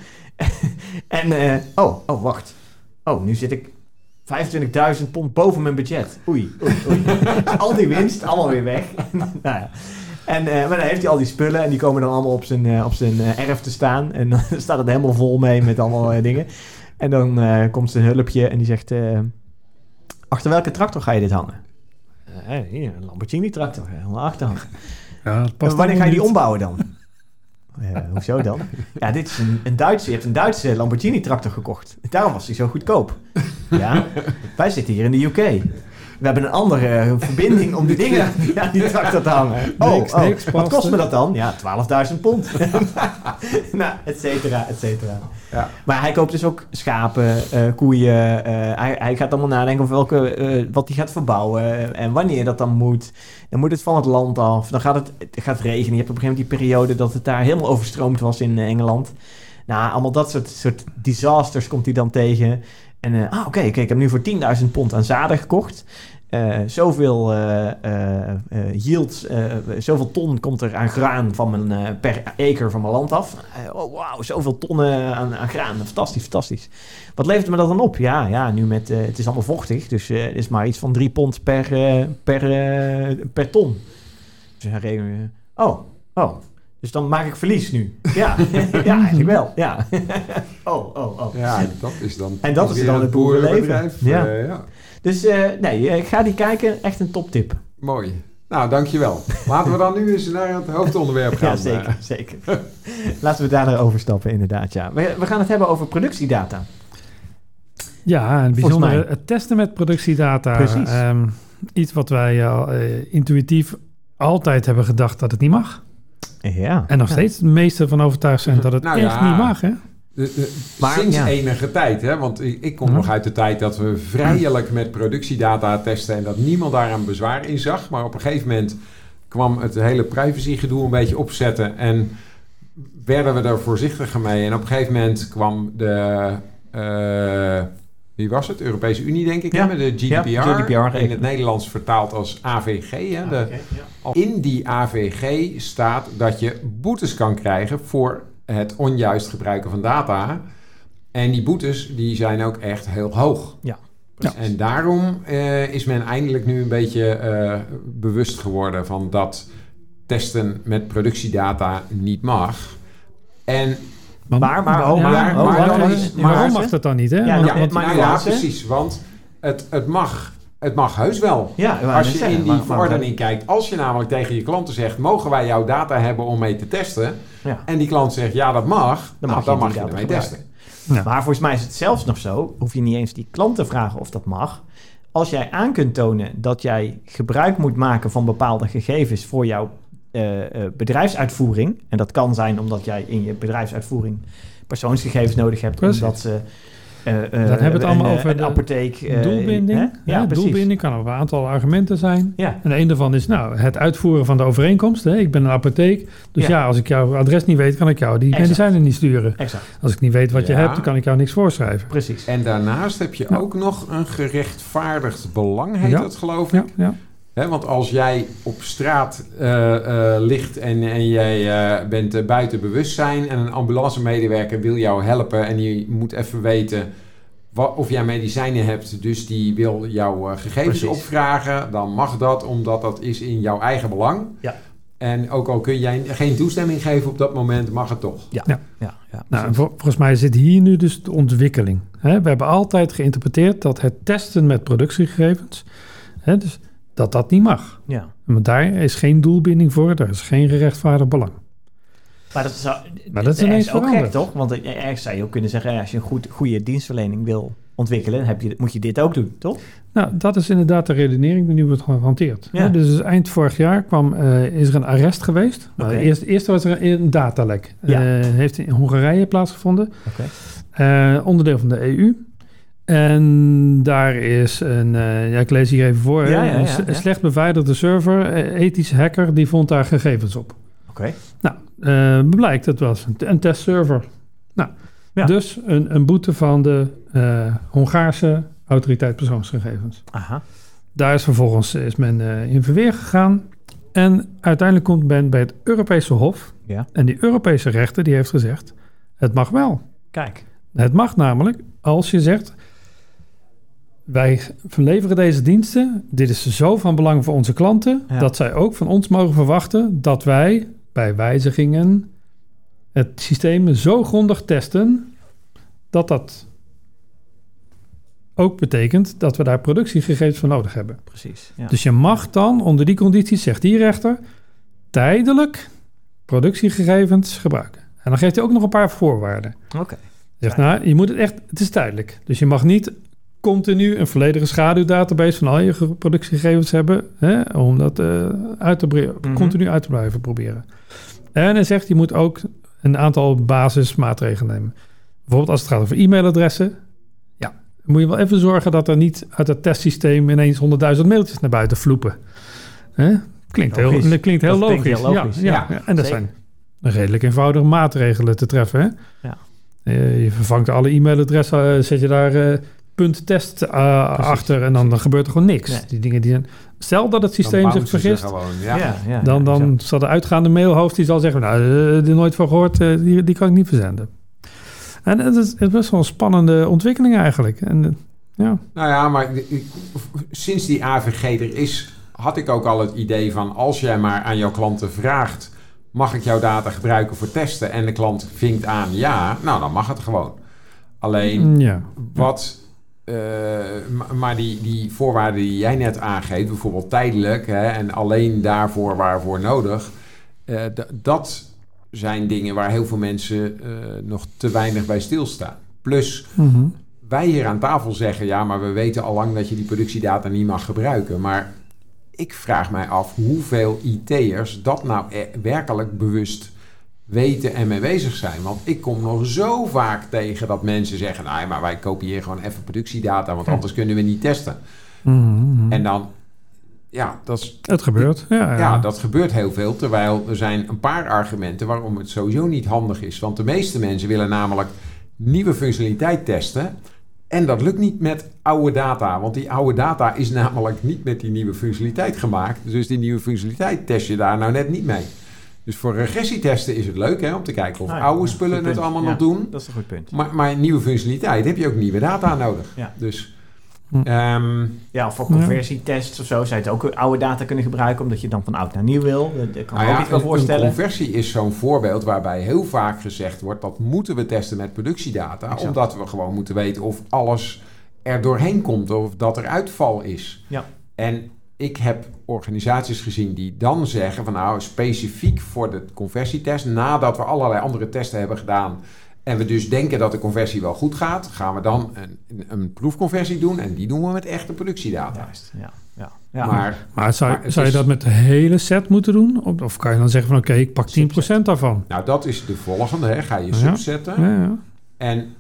En, wacht. Nu zit ik £25.000 boven mijn budget. Oei. Al die winst, allemaal weer weg. Maar dan heeft hij al die spullen. En die komen dan allemaal op zijn erf te staan. En dan staat het helemaal vol mee met allemaal dingen. En dan komt zijn hulpje en die zegt... achter welke tractor ga je dit hangen? Hier, een Lamborghini tractor. Helemaal achter hangen. Ja, wanneer ga je die ombouwen dan? Hoezo dan? Ja, dit is een Duitse. Je hebt een Duitse Lamborghini tractor gekocht. Daarom was hij zo goedkoop. Ja, wij zitten hier in de UK. We hebben een andere verbinding om die dingen aan die tractor te hangen. Wat kost me dat dan? Ja, £12.000. Nou, et cetera. Ja. Maar hij koopt dus ook schapen, koeien. Hij gaat allemaal nadenken over wat hij gaat verbouwen en wanneer dat dan moet. Dan moet het van het land af. Dan gaat het regenen. Je hebt op een gegeven moment die periode dat het daar helemaal overstroomd was in Engeland. Nou, allemaal dat soort disasters komt hij dan tegen. En oké, ik heb nu voor 10.000 pond aan zaden gekocht. Zoveel yield, zoveel ton komt er aan graan van per acre van mijn land af. Wauw, zoveel tonnen aan graan. Fantastisch. Wat levert me dat dan op? Ja, nu met het is allemaal vochtig, dus het is maar iets van 3 pond per ton. Dus dan rekenen we, dus dan maak ik verlies nu. Ja, ja, eigenlijk wel. Ja. Oh. Ja, dat is dan. En dat is dan het boerenleven. Ja. Dus ik ga die kijken. Echt een toptip. Mooi. Nou, dankjewel. Laten we dan nu eens naar het hoofdonderwerp gaan. Ja, zeker. Laten we daar naar overstappen, inderdaad. Ja. We gaan het hebben over productiedata. Ja, en bijzonder het testen met productiedata. Precies. Iets wat wij intuïtief altijd hebben gedacht dat het niet mag. Ja. En nog steeds de meeste van overtuigd zijn dat het echt niet mag, hè? Sinds enige tijd, hè? Want ik kom nog uit de tijd dat we vrijelijk met productiedata testen en dat niemand daar een bezwaar in zag. Maar op een gegeven moment kwam het hele privacygedoe een beetje opzetten en werden we er voorzichtiger mee. En op een gegeven moment kwam de... wie was het? Europese Unie, denk ik, met de GDPR. Ja, GDPR in het Nederlands vertaald als AVG. Hè? In die AVG staat dat je boetes kan krijgen voor het onjuist gebruiken van data. En die boetes die zijn ook echt heel hoog. Ja. En daarom is men eindelijk nu een beetje bewust geworden van dat testen met productiedata niet mag. En... waarom mag dat dan niet, hè? Precies. Want het mag heus wel. Ja, als je in die verordening kijkt. Als je namelijk tegen je klanten zegt... mogen wij jouw data hebben om mee te testen? Ja. En die klant zegt, ja, dat mag. Dan mag je ermee testen. Ja. Maar volgens mij is het zelfs nog zo... hoef je niet eens die klant te vragen of dat mag. Als jij aan kunt tonen dat jij gebruik moet maken... van bepaalde gegevens voor jouw bedrijfsuitvoering... en dat kan zijn omdat jij in je bedrijfsuitvoering... persoonsgegevens nodig hebt... omdat ze dan hebben we het allemaal over de apotheek. Doelbinding. Ja, doelbinding kan op een aantal argumenten zijn. Ja. En een daarvan is het uitvoeren van de overeenkomst. Hè. Ik ben een apotheek. Dus als ik jouw adres niet weet, kan ik jou die medicijnen niet sturen. Exact. Als ik niet weet wat je hebt, dan kan ik jou niks voorschrijven. Precies. En daarnaast heb je ook nog een gerechtvaardigd belang, heet dat geloof ik. Ja. He, want als jij op straat ligt en jij bent buiten bewustzijn... en een ambulancemedewerker wil jou helpen... en die moet even weten of jij medicijnen hebt... dus die wil jouw gegevens opvragen... dan mag dat, omdat dat is in jouw eigen belang. Ja. En ook al kun jij geen toestemming geven op dat moment... mag het toch. Ja. Nou, volgens mij zit hier nu dus de ontwikkeling. We hebben altijd geïnterpreteerd dat het testen met productiegegevens... dus dat niet mag. Ja. Maar daar is geen doelbinding voor, daar is geen gerechtvaardigd belang. Maar dat is ineens ook gek, toch? Want ergens zou je ook kunnen zeggen... als je een goede dienstverlening wil ontwikkelen... moet je dit ook doen, toch? Nou, dat is inderdaad de redenering die nu wordt gehanteerd. Ja. Dus eind vorig jaar is er een arrest geweest. Okay. Eerst was er een datalek. Heeft in Hongarije plaatsgevonden. Okay. Onderdeel van de EU. En daar is ik lees hier even voor... een slecht beveiligde server, ethische hacker... die vond daar gegevens op. Oké. Nou, blijkt, het was een testserver. Nou, dus een boete van de Hongaarse autoriteit persoonsgegevens. Aha. Daar is vervolgens men in verweer gegaan... en uiteindelijk komt men bij het Europese Hof... Ja. En die Europese rechter die heeft gezegd... het mag wel. Kijk. Het mag namelijk als je zegt... wij verleveren deze diensten. Dit is zo van belang voor onze klanten... dat zij ook van ons mogen verwachten... dat wij bij wijzigingen het systeem zo grondig testen... dat ook betekent dat we daar productiegegevens voor nodig hebben. Precies. Ja. Dus je mag dan onder die condities, zegt die rechter... tijdelijk productiegegevens gebruiken. En dan geeft hij ook nog een paar voorwaarden. Oké. Zegt, je moet het is tijdelijk. Dus je mag niet continu een volledige schaduwdatabase van al je productiegegevens hebben, om dat continu uit te blijven proberen. En hij zegt, je moet ook een aantal basismaatregelen nemen. Bijvoorbeeld als het gaat over e-mailadressen, moet je wel even zorgen dat er niet uit het testsysteem ineens 100.000 mailtjes naar buiten vloepen. Klinkt heel logisch. Ja. En dat zijn redelijk eenvoudige maatregelen te treffen. Hè? Ja. Je vervangt alle e-mailadressen, zet je daar punt test achter en dan gebeurt er gewoon niks. Nee. Die dingen die zijn... Stel dat het systeem zich vergist, dan zal de uitgaande mailhoofd die zal zeggen, die nooit van gehoord, die kan ik niet verzenden. En het is best wel een spannende ontwikkeling eigenlijk. En, Nou ja, maar sinds die AVG er is, had ik ook al het idee van, als jij maar aan jouw klanten vraagt, mag ik jouw data gebruiken voor testen? En de klant vinkt aan ja, nou dan mag het gewoon. Alleen, maar die voorwaarden die jij net aangeeft, bijvoorbeeld tijdelijk en alleen daarvoor waarvoor nodig, dat zijn dingen waar heel veel mensen nog te weinig bij stilstaan. Plus, wij hier aan tafel zeggen, ja, maar we weten al lang dat je die productiedata niet mag gebruiken. Maar ik vraag mij af hoeveel IT'ers dat nou werkelijk bewust weten en mee bezig zijn. Want ik kom nog zo vaak tegen dat mensen zeggen, nou, maar wij kopiëren gewoon even productiedata, want anders kunnen we niet testen. En dan, het gebeurt. Ja, dat gebeurt heel veel, terwijl er zijn een paar argumenten waarom het sowieso niet handig is. Want de meeste mensen willen namelijk nieuwe functionaliteit testen. En dat lukt niet met oude data, want die oude data is namelijk niet met die nieuwe functionaliteit gemaakt. Dus die nieuwe functionaliteit test je daar nou net niet mee. Dus voor regressietesten is het leuk om te kijken of oude spullen het allemaal nog doen. Dat is een goed punt. Maar nieuwe functionaliteit heb je ook nieuwe data nodig. Ja. Dus, voor conversietests of zo zou je het ook oude data kunnen gebruiken, omdat je dan van oud naar nieuw wil. Dat kan ik ook iets wel voorstellen. Een conversie is zo'n voorbeeld waarbij heel vaak gezegd wordt, dat moeten we testen met productiedata, exact. Omdat we gewoon moeten weten of alles er doorheen komt of dat er uitval is. Ja. En ik heb organisaties gezien die dan zeggen van specifiek voor de conversietest, nadat we allerlei andere testen hebben gedaan en we dus denken dat de conversie wel goed gaat, gaan we dan een proefconversie doen en die doen we met echte productiedata. Juist, ja. Maar zou je dat met de hele set moeten doen? Of kan je dan zeggen van oké, ik pak 10% daarvan? Nou, dat is de volgende. Ga je subsetten. Ja. En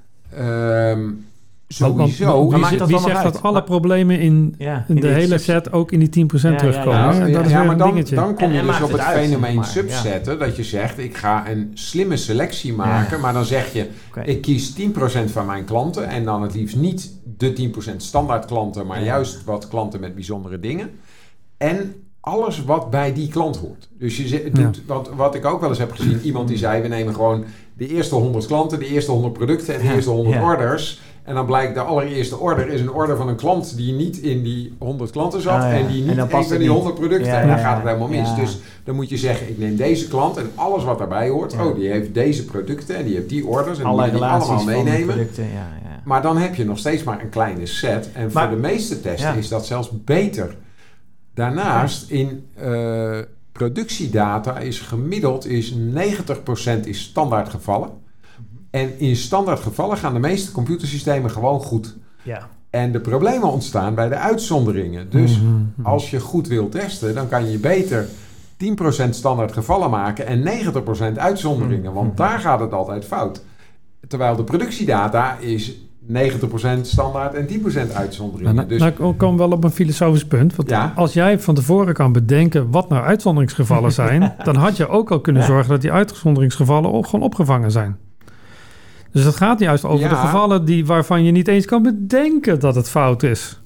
sowieso... Wie zegt dat alle problemen in de hele set ook in die 10% terugkomen? Dat is weer een dingetje. Dan kom je dus op het fenomeen subsetten. Dat je zegt, ik ga een slimme selectie maken. Maar dan zeg je, ik kies 10% van mijn klanten. En dan het liefst niet de 10% standaard klanten. Maar juist wat klanten met bijzondere dingen. En alles wat bij die klant hoort. Dus je doet, wat ik ook wel eens heb gezien. Iemand die zei, we nemen gewoon de eerste 100 klanten, de eerste 100 producten en de eerste 100 orders. En dan blijkt de allereerste order is een order van een klant die niet in die 100 klanten zat. En die niet een van die 100 producten. En dan gaat het helemaal mis. Dus dan moet je zeggen, ik neem deze klant en alles wat daarbij hoort. Die heeft deze producten en die heeft die orders. En die moet je die allemaal meenemen. Maar dan heb je nog steeds maar een kleine set. En voor de meeste testen is dat zelfs beter. Daarnaast in productiedata is gemiddeld 90% is standaard gevallen. En in standaard gevallen gaan de meeste computersystemen gewoon goed. Ja. En de problemen ontstaan bij de uitzonderingen. Dus als je goed wilt testen, dan kan je beter 10% standaard gevallen maken en 90% uitzonderingen. Want daar gaat het altijd fout. Terwijl de productiedata is 90% standaard en 10% uitzonderingen. Nou komen we wel op een filosofisch punt. Want als jij van tevoren kan bedenken wat nou uitzonderingsgevallen zijn, dan had je ook al kunnen zorgen dat die uitzonderingsgevallen ook gewoon opgevangen zijn. Dus het gaat juist over de gevallen waarvan je niet eens kan bedenken dat het fout is.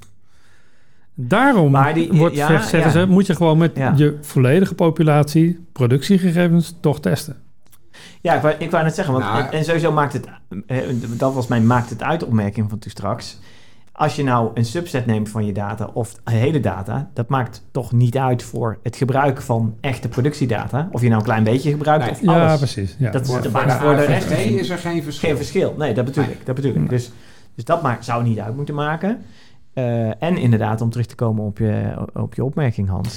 Daarom zeggen ze, moet je gewoon met je volledige populatie productiegegevens toch testen. Ja, ik wou net zeggen, want en sowieso maakt het, dat was mijn maakt het uit opmerking van toen straks. Als je nou een subset neemt van je data of hele data, dat maakt toch niet uit voor het gebruik van echte productiedata. Of je nou een klein beetje gebruikt of alles. Ja, precies. Ja. Dat voor de rest is er geen verschil. Geen verschil, nee, dat bedoel ik. Dus dat zou niet uit moeten maken. En inderdaad, om terug te komen op je opmerking, Hans.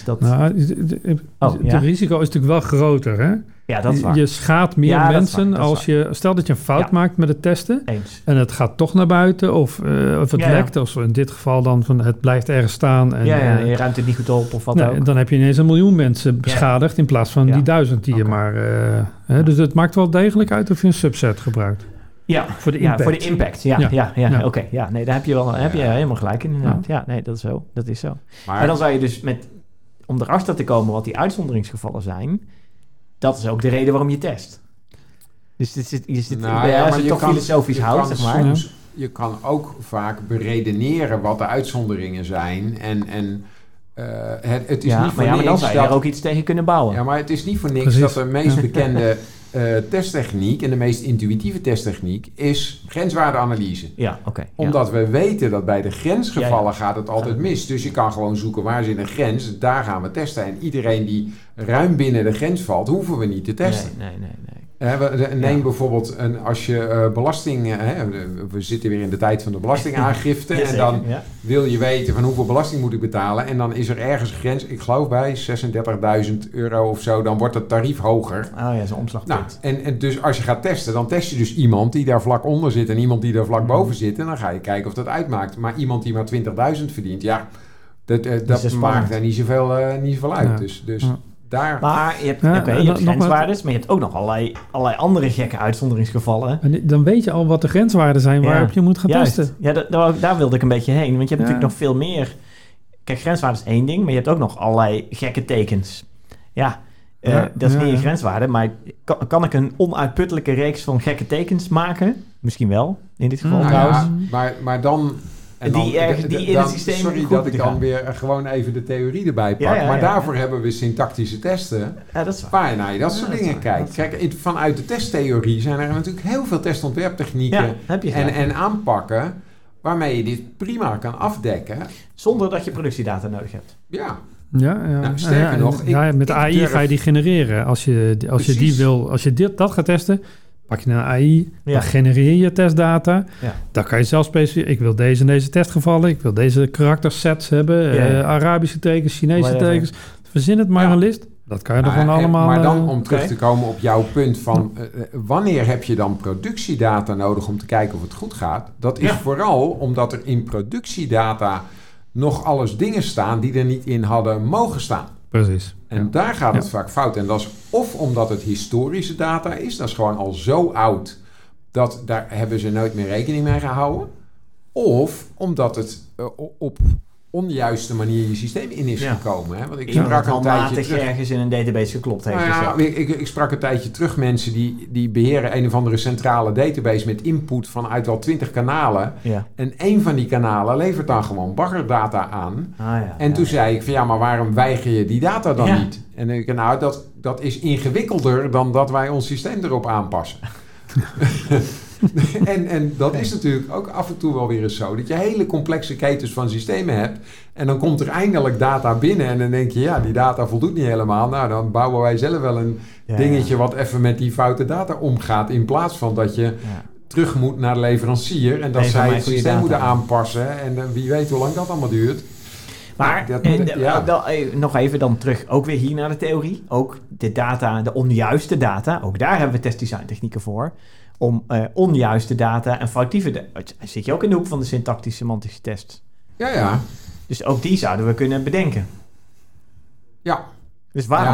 Het risico is natuurlijk wel groter, hè? Ja, dat is waar. Je schaadt meer mensen als je... Stel dat je een fout maakt met het testen. Eens. En het gaat toch naar buiten of het lekt. Of in dit geval dan van het blijft ergens staan. En, je ruimt het niet goed op of wat ook. Dan heb je ineens 1 miljoen mensen beschadigd in plaats van die 1000 die je maar... Dus het maakt wel degelijk uit of je een subset gebruikt. Ja, voor de impact. Oké. Ja, nee, daar heb je helemaal gelijk in. Ja, nee, dat is zo. Maar dan zou je dus om erachter te komen wat die uitzonderingsgevallen zijn, dat is ook de reden waarom je test. Dus je zit als je toch filosofisch houdt, zeg maar. je kan ook vaak beredeneren wat de uitzonderingen zijn. Het is niet voor niks maar dan zou je er ook iets tegen kunnen bouwen. Ja, maar het is niet voor niks dat de meest bekende testtechniek en de meest intuïtieve testtechniek is grenswaardeanalyse. Ja, oké. Omdat we weten dat bij de grensgevallen gaat het altijd mis. Dus je kan gewoon zoeken waar zit een grens. Daar gaan we testen. En iedereen die ruim binnen de grens valt, hoeven we niet te testen. Nee. Neem bijvoorbeeld als je belasting... we zitten weer in de tijd van de belastingaangifte. En dan wil je weten van hoeveel belasting moet ik betalen. En dan is er ergens een grens, ik geloof bij €36.000 of zo. Dan wordt het tarief hoger. Oh ja, zo'n omslagpunt. En dus als je gaat testen, dan test je dus iemand die daar vlak onder zit. En iemand die daar vlak boven zit. En dan ga je kijken of dat uitmaakt. Maar iemand die maar 20.000 verdient, dat maakt daar niet zoveel uit. Dus daar... Maar je hebt grenswaardes, maar je hebt ook nog allerlei andere gekke uitzonderingsgevallen. En dan weet je al wat de grenswaarden zijn waarop je moet gaan testen. Ja, daar wilde ik een beetje heen. Want je hebt natuurlijk nog veel meer... Kijk, grenswaarde is één ding, maar je hebt ook nog allerlei gekke tekens. Dat is niet een grenswaarde, maar kan ik een onuitputtelijke reeks van gekke tekens maken? Misschien wel, in dit geval trouwens. Maar dan... En die in het systeem... Sorry dat ik dan weer gewoon even de theorie erbij pak. Maar daarvoor hebben we syntactische testen. Ja, dat is waar. Waar je naar dat soort dingen kijkt. Kijk, vanuit de testtheorie zijn er natuurlijk heel veel testontwerptechnieken en aanpakken waarmee je dit prima kan afdekken. Zonder dat je productiedata nodig hebt. Ja. Sterker nog... met AI ga je die genereren. Als je dat gaat testen... Pak je naar AI, dan genereer je testdata. Ja. Dan kan je zelf specificeren. Ik wil deze en deze testgevallen. Ik wil deze karaktersets hebben. Arabische tekens, Chinese tekens. Verzin het maar een list. Dat kan je er gewoon allemaal... Maar dan om terug te komen op jouw punt van... wanneer heb je dan productiedata nodig om te kijken of het goed gaat? Dat is vooral omdat er in productiedata nog alles dingen staan... die er niet in hadden mogen staan. Precies. En daar gaat het vaak fout. En dat is of omdat het historische data is. Dat is gewoon al zo oud. Dat daar hebben ze nooit meer rekening mee gehouden. Of omdat het op onjuiste manier je systeem in is gekomen. Hè? Want ik sprak een tijdje terug... ergens in een database geklopt heeft. Ik sprak een tijdje terug mensen die beheren een of andere centrale database met input vanuit wel 20 kanalen. Ja. En één van die kanalen levert dan gewoon baggerdata aan. Toen zei ik van maar waarom weiger je die data dan niet? En ik dat is ingewikkelder dan dat wij ons systeem erop aanpassen. en dat is natuurlijk ook af en toe wel weer eens zo. Dat je hele complexe ketens van systemen hebt. En dan komt er eindelijk data binnen. En dan denk je, die data voldoet niet helemaal. Nou, dan bouwen wij zelf wel een dingetje wat even met die foute data omgaat. In plaats van dat je terug moet naar de leverancier. En dat zij het systeem moeten aanpassen. En wie weet hoe lang dat allemaal duurt. Maar nog even dan terug, ook weer hier naar de theorie. Ook de data, de onjuiste data. Ook daar hebben we testdesign technieken voor. Om onjuiste data en foutieve data... Zit je ook in de hoek van de syntactisch-semantische test? Ja. Dus ook die zouden we kunnen bedenken. Ja. Dus waarom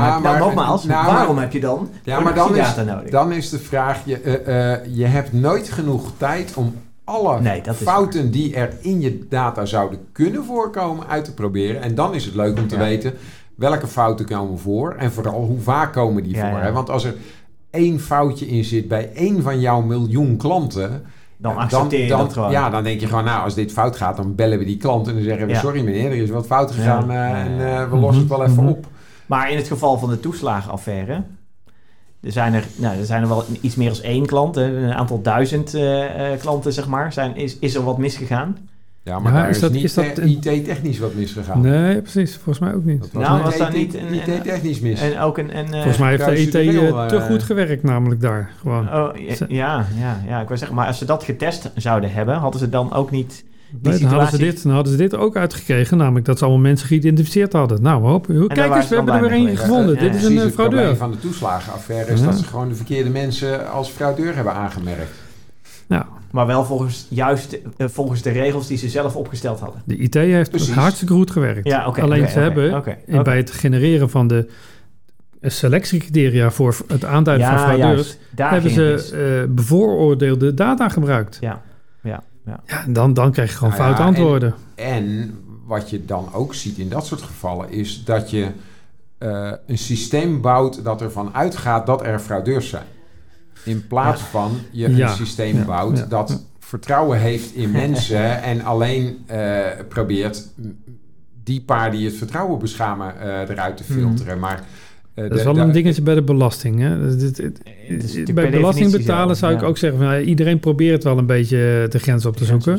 heb je dan data nodig? Dan is de vraag... Je hebt nooit genoeg tijd om alle fouten die er in je data zouden kunnen voorkomen uit te proberen. En dan is het leuk om te weten welke fouten komen voor. En vooral hoe vaak komen die voor. Hè? Want als er 1 foutje in zit bij 1 van jouw miljoen klanten... Dan accepteer je dat gewoon. Ja, dan denk je gewoon, als dit fout gaat, dan bellen we die klant en dan zeggen we, sorry meneer, er is wat fout gegaan en we lossen het wel even op. Maar in het geval van de toeslagenaffaire, er zijn er wel iets meer dan 1 klant, een aantal 1000 klanten, zeg maar. Is er wat misgegaan? Ja, maar daar is dat IT-technisch wat misgegaan. Nee, precies. Volgens mij ook niet. Was daar niet IT-technisch mis? En ook volgens mij heeft de IT te goed gewerkt, namelijk daar. Gewoon. Ja. Ik wil zeggen, maar als ze dat getest zouden hebben, hadden ze dan ook niet... Dan hadden ze dit ook uitgekregen, namelijk dat ze allemaal mensen geïdentificeerd hadden. Nou, kijk eens, we hebben er weer 1 gevonden. Dit is een fraudeur. Het probleem van de toeslagenaffaire is dat ze gewoon de verkeerde mensen als fraudeur hebben aangemerkt. Ja. Maar wel volgens de regels die ze zelf opgesteld hadden. De IT heeft hartstikke goed gewerkt. Ja, bij het genereren van de selectiecriteria voor het aanduiden van fraudeurs... hebben ze bevooroordeelde data gebruikt. Ja, dan krijg je gewoon foute antwoorden. En wat je dan ook ziet in dat soort gevallen is dat je een systeem bouwt dat ervan uitgaat dat er fraudeurs zijn. In plaats van je een systeem bouwt dat vertrouwen heeft in mensen en alleen probeert die paar die het vertrouwen beschamen eruit te filteren. Maar dat is wel een dingetje bij de belasting. Hè? Bij belasting betalen zou ik ook zeggen, van, iedereen probeert wel een beetje de grens op te zoeken.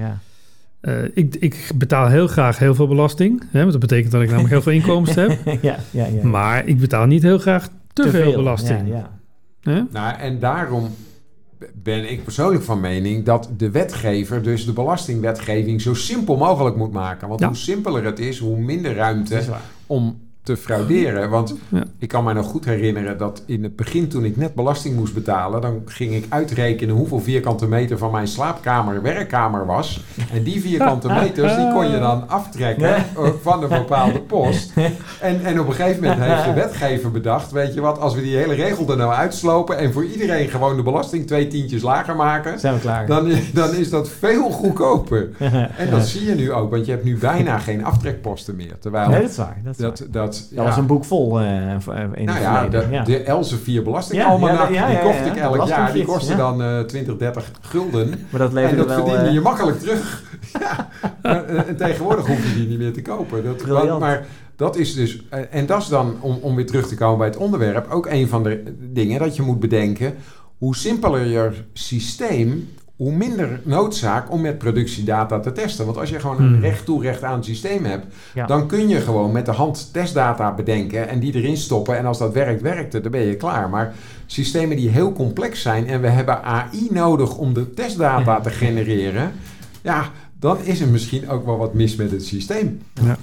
Ik betaal heel graag heel veel belasting. Hè? Want dat betekent dat ik namelijk heel veel inkomsten heb. Maar ik betaal niet heel graag te veel belasting. Nou, en daarom ben ik persoonlijk van mening dat de wetgever dus de belastingwetgeving zo simpel mogelijk moet maken. Want hoe simpeler het is, hoe minder ruimte om te frauderen. Want ik kan me nog goed herinneren dat in het begin, toen ik net belasting moest betalen, dan ging ik uitrekenen hoeveel vierkante meter van mijn slaapkamer werkkamer was. En die vierkante meters, die kon je dan aftrekken van een bepaalde post. En op een gegeven moment heeft de wetgever bedacht, weet je wat, als we die hele regel er nou uitslopen en voor iedereen gewoon de belasting 2 tientjes lager maken, zijn we klaar. Dan is dat veel goedkoper. En dat zie je nu ook, want je hebt nu bijna geen aftrekposten meer. Terwijl dat is waar. Dat was een boek vol in het verleden. De Elsevier belastingalmanak, die kocht ik elk jaar. Die kostte dan 20, 30 gulden. Maar dat en dat verdiende je makkelijk terug. En tegenwoordig hoef je die niet meer te kopen. Maar dat is dus... En dat is dan, om weer terug te komen bij het onderwerp, ook een van de dingen dat je moet bedenken. Hoe simpeler je systeem, hoe minder noodzaak om met productiedata te testen. Want als je gewoon een recht toe recht aan het systeem hebt, dan kun je gewoon met de hand testdata bedenken en die erin stoppen. En als dat werkt het, dan ben je klaar. Maar systemen die heel complex zijn en we hebben AI nodig om de testdata te genereren, dan is er misschien ook wel wat mis met het systeem.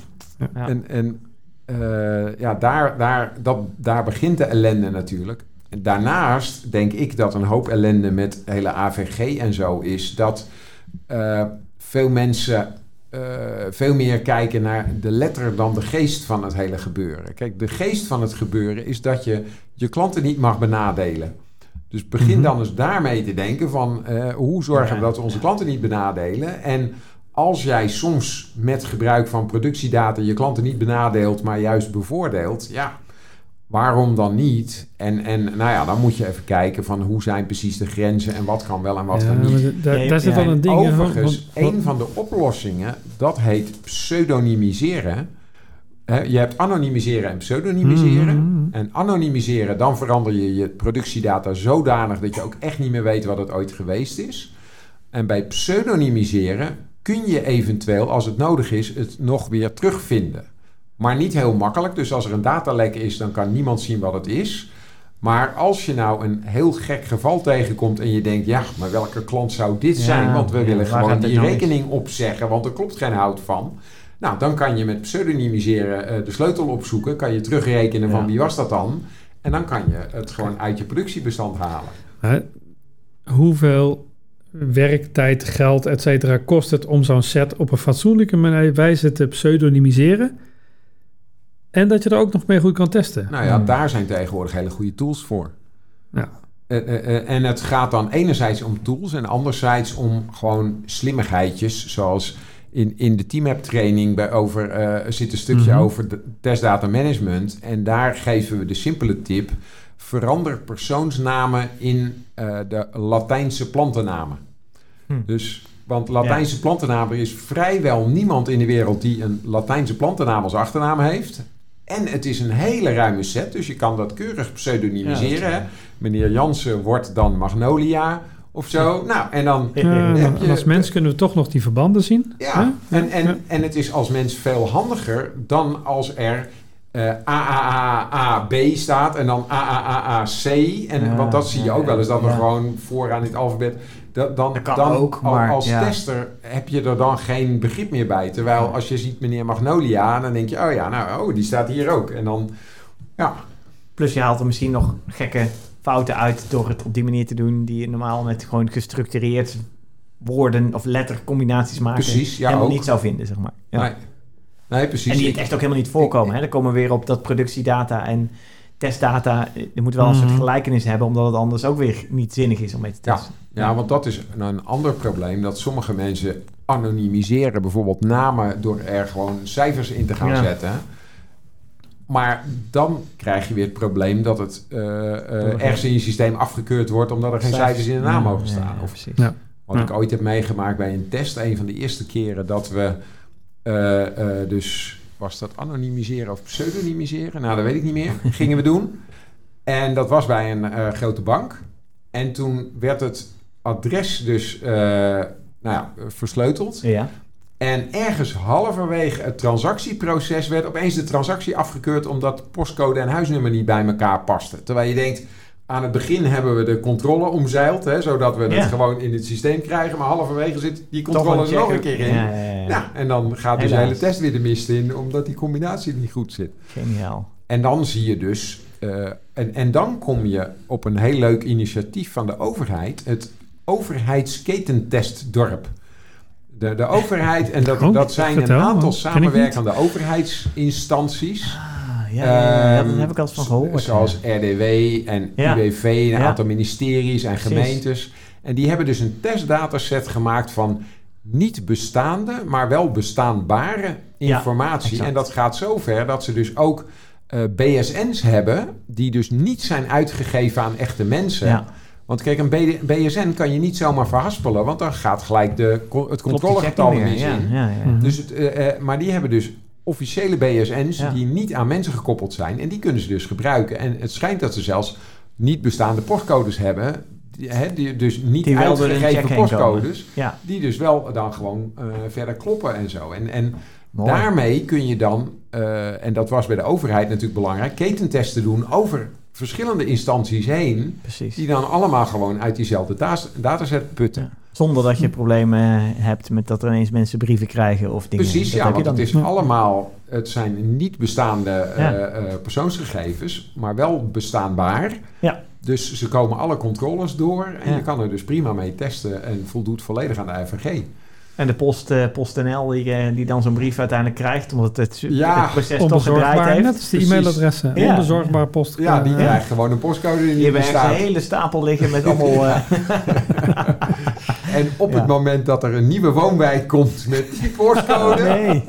Daar begint de ellende natuurlijk. Daarnaast denk ik dat een hoop ellende met hele AVG en zo is dat veel mensen veel meer kijken naar de letter dan de geest van het hele gebeuren. Kijk, de geest van het gebeuren is dat je je klanten niet mag benadelen. Dus begin dan eens daarmee te denken van hoe zorgen we dat we onze klanten niet benadelen. En als jij soms met gebruik van productiedata je klanten niet benadeelt, maar juist bevoordeelt, waarom dan niet? En dan moet je even kijken van hoe zijn precies de grenzen en wat kan wel en wat kan niet. Daar zit wel een ding. Overigens, een van de oplossingen, dat heet pseudonymiseren. Je hebt anonimiseren en pseudonymiseren. En anonimiseren, dan verander je je productiedata zodanig dat je ook echt niet meer weet wat het ooit geweest is. En bij pseudonymiseren kun je eventueel, als het nodig is, het nog weer terugvinden. Maar niet heel makkelijk. Dus als er een datalek is, dan kan niemand zien wat het is. Maar als je nou een heel gek geval tegenkomt en je denkt, maar welke klant zou dit zijn? Want we willen gewoon die rekening opzeggen, want er klopt geen hout van. Nou, dan kan je met pseudonymiseren de sleutel opzoeken. Kan je terugrekenen van wie was dat dan? En dan kan je het gewoon uit je productiebestand halen. Hoeveel werktijd, geld, et cetera, kost het om zo'n set op een fatsoenlijke wijze te pseudonymiseren? En dat je er ook nog mee goed kan testen. Nou daar zijn tegenwoordig hele goede tools voor. En het gaat dan enerzijds om tools en anderzijds om gewoon slimmigheidjes. Zoals in de TeamApp training zit een stukje over de testdata management. En daar geven we de simpele tip: verander persoonsnamen in de Latijnse plantennamen. Want Latijnse plantennamen, er is vrijwel niemand in de wereld die een Latijnse plantennaam als achternaam heeft. En het is een hele ruime set, dus je kan dat keurig pseudonymiseren. Meneer Jansen wordt dan Magnolia of zo. Nou, en dan als mens kunnen we toch nog die verbanden zien. En het is als mens veel handiger dan als er AAAB staat en dan AAAC. Want dat zie je ook wel eens, dat we gewoon vooraan in het alfabet. Als tester heb je er dan geen begrip meer bij. Terwijl als je ziet meneer Magnolia, dan denk je, die staat hier ook. En dan, Plus je haalt er misschien nog gekke fouten uit door het op die manier te doen, die je normaal met gewoon gestructureerd woorden of lettercombinaties maken. Precies, helemaal niet zou vinden, zeg maar. Nee, precies. En die het echt ook helemaal niet voorkomen. Dan komen we weer op dat productiedata en testdata. Er moet wel een soort gelijkenis hebben, omdat het anders ook weer niet zinnig is om mee te testen. Ja, want dat is een ander probleem, dat sommige mensen anonimiseren bijvoorbeeld namen door er gewoon cijfers in te gaan zetten. Maar dan krijg je weer het probleem dat het ergens in je systeem afgekeurd wordt omdat er geen cijfers in de naam mogen staan. Wat ik ooit heb meegemaakt bij een test. Een van de eerste keren dat we dus... Was dat anonimiseren of pseudonymiseren? Nou, dat weet ik niet meer. Gingen we doen. En dat was bij een grote bank. En toen werd het adres dus versleuteld. Ja. En ergens halverwege het transactieproces werd opeens de transactie afgekeurd omdat postcode en huisnummer niet bij elkaar pasten. Terwijl je denkt, aan het begin hebben we de controle omzeild, zodat we het gewoon in het systeem krijgen. Maar halverwege zit die controle er nog een keer in. Ja, en dan gaat dus de hele test weer de mist in, omdat die combinatie niet goed zit. Geniaal. En dan zie je dus... En dan kom je op een heel leuk initiatief van de overheid. Het overheidsketentestdorp. De overheid, en dat zijn een aantal samenwerkende overheidsinstanties. Daar heb ik al eens van gehoord. Zoals RDW en UWV, een aantal ministeries en gemeentes. En die hebben dus een testdataset gemaakt van niet bestaande, maar wel bestaanbare informatie. En dat gaat zo ver dat ze dus ook BSN's hebben die dus niet zijn uitgegeven aan echte mensen. Ja. Want kijk, een BSN kan je niet zomaar verhaspelen, want dan gaat gelijk het controlegetal niet in. Ja. Dus maar die hebben dus officiële BSN's die niet aan mensen gekoppeld zijn. En die kunnen ze dus gebruiken. En het schijnt dat ze zelfs niet bestaande postcodes hebben. Die dus niet die uitgegeven postcodes. Ja. Die dus wel dan gewoon verder kloppen en zo. En daarmee kun je dan, en dat was bij de overheid natuurlijk belangrijk, ketentesten doen over verschillende instanties heen. Precies. Die dan allemaal gewoon uit diezelfde dataset putten. Ja. Zonder dat je problemen hebt met dat er ineens mensen brieven krijgen of dingen. Precies, want het is allemaal... Het zijn niet bestaande persoonsgegevens, maar wel bestaanbaar. Ja. Dus ze komen alle controles door en je kan er dus prima mee testen en voldoet volledig aan de FNG. En de PostNL die dan zo'n brief uiteindelijk krijgt, omdat het proces toch gedraaid heeft. Net als de e-mailadressen. Ja. Onbezorgbaar post. Ja, die krijgt gewoon een postcode die niet bestaat. Een hele stapel liggen met allemaal... En op het moment dat er een nieuwe woonwijk komt met die postcode... Nee.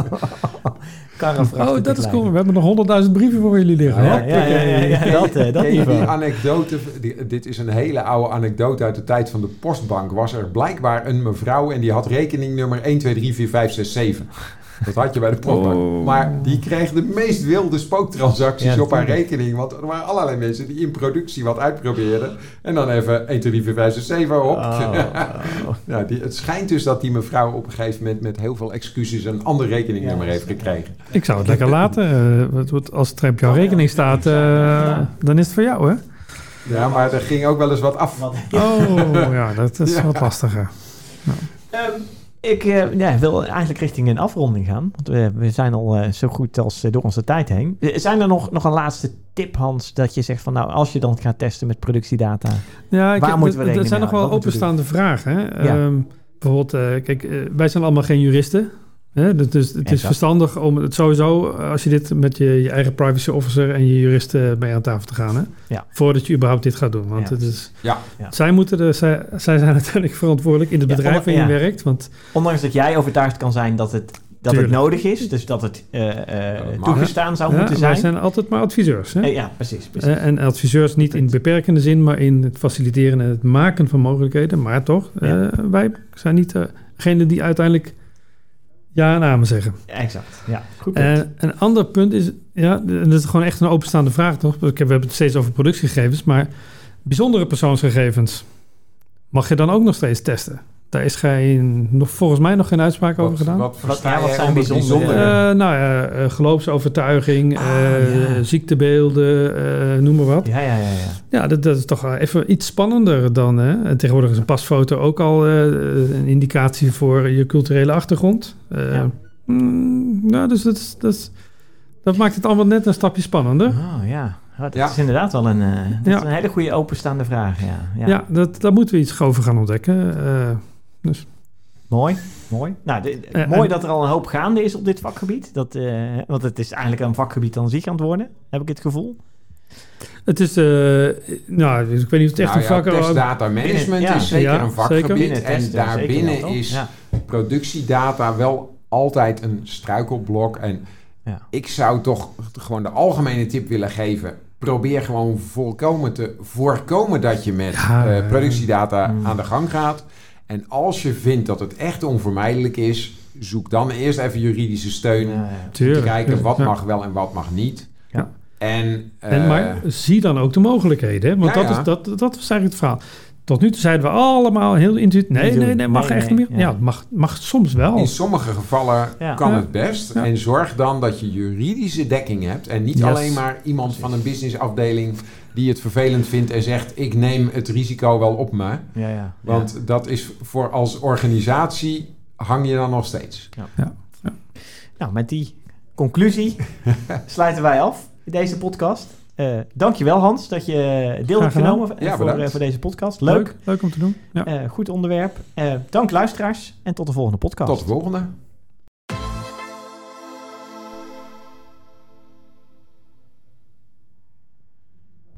Dat is cool. We hebben nog 100.000 brieven voor jullie liggen. Dat die anekdote. Dit is een hele oude anekdote uit de tijd van de postbank. Was er blijkbaar een mevrouw en die had rekeningnummer 1, 2, 3, 4, 5, 6, 7. Dat had je bij de postbank. Maar die kreeg de meest wilde spooktransacties op haar rekening. Want er waren allerlei mensen die in productie wat uitprobeerden. En dan even 1, 2, 3, 4, 5, 6, 7 op. Het schijnt dus dat die mevrouw op een gegeven moment met heel veel excuses een ander rekeningnummer heeft gekregen. Ik zou het lekker laten. Als het op jouw rekening staat, dan is het voor jou, hè? Ja, maar er ging ook wel eens wat af. Dat is wat lastiger. Ik wil eigenlijk richting een afronding gaan. Want we zijn al zo goed als door onze tijd heen. Zijn er nog een laatste tip, Hans, dat je zegt van nou, als je dan gaat testen met productiedata, waar moeten we rekening? Er zijn nog wel openstaande vragen. Hè? Ja. Bijvoorbeeld, wij zijn allemaal geen juristen. Dus het is verstandig om het sowieso, als je dit met je eigen privacy officer en je juristen mee aan tafel te gaan. Hè? Ja. Voordat je überhaupt dit gaat doen. Want het is, zij zijn uiteindelijk verantwoordelijk in het bedrijf waar je werkt. Want, ondanks dat jij overtuigd kan zijn dat het nodig is, dus dat het toegestaan zou moeten zijn. Wij zijn altijd maar adviseurs. Hè? Ja, precies. En adviseurs niet in beperkende zin, maar in het faciliteren en het maken van mogelijkheden. Maar toch, wij zijn niet degene die uiteindelijk namen zeggen. Exact, ja. Goed. Een ander punt is, dat is gewoon echt een openstaande vraag, toch? We hebben het steeds over productiegegevens, maar bijzondere persoonsgegevens, mag je dan ook nog steeds testen? Daar is volgens mij nog geen uitspraak over gedaan. Wat zijn bijzondere? Geloofsovertuiging, ziektebeelden, noem maar wat. Ja, dat is toch even iets spannender dan... Hè? Tegenwoordig is een pasfoto ook al een indicatie voor je culturele achtergrond. Dus dat maakt het allemaal net een stapje spannender. Dat is inderdaad wel een hele goede openstaande vraag. Daar moeten we iets over gaan ontdekken. Dus. Mooi. Nou, mooi dat er al een hoop gaande is op dit vakgebied. Want het is eigenlijk een vakgebied aan zich aan het worden, heb ik het gevoel. Het is, ik weet niet of het echt een vak is. Testdata management is zeker een vakgebied. En daarbinnen is productiedata wel altijd een struikelblok. En ik zou toch gewoon de algemene tip willen geven. Probeer gewoon te voorkomen dat je met productiedata aan de gang gaat. En als je vindt dat het echt onvermijdelijk is, zoek dan eerst even juridische steun. Om te kijken wat mag wel en wat mag niet. Ja. Maar zie dan ook de mogelijkheden. Hè? Want dat was eigenlijk het verhaal. Tot nu toe zeiden we allemaal heel intuïtief... Nee, mag echt niet meer. Ja, mag soms wel. In sommige gevallen kan het best. Ja. En zorg dan dat je juridische dekking hebt. En niet alleen maar iemand van een businessafdeling... die het vervelend vindt en zegt... ik neem het risico wel op me. Want dat is voor als organisatie... hang je dan nog steeds. Ja. Nou, met die conclusie sluiten wij af in deze podcast. Dankjewel Hans dat je deel hebt genomen voor deze podcast. Leuk om te doen. Ja. Goed onderwerp. Dank luisteraars en tot de volgende podcast. Tot de volgende.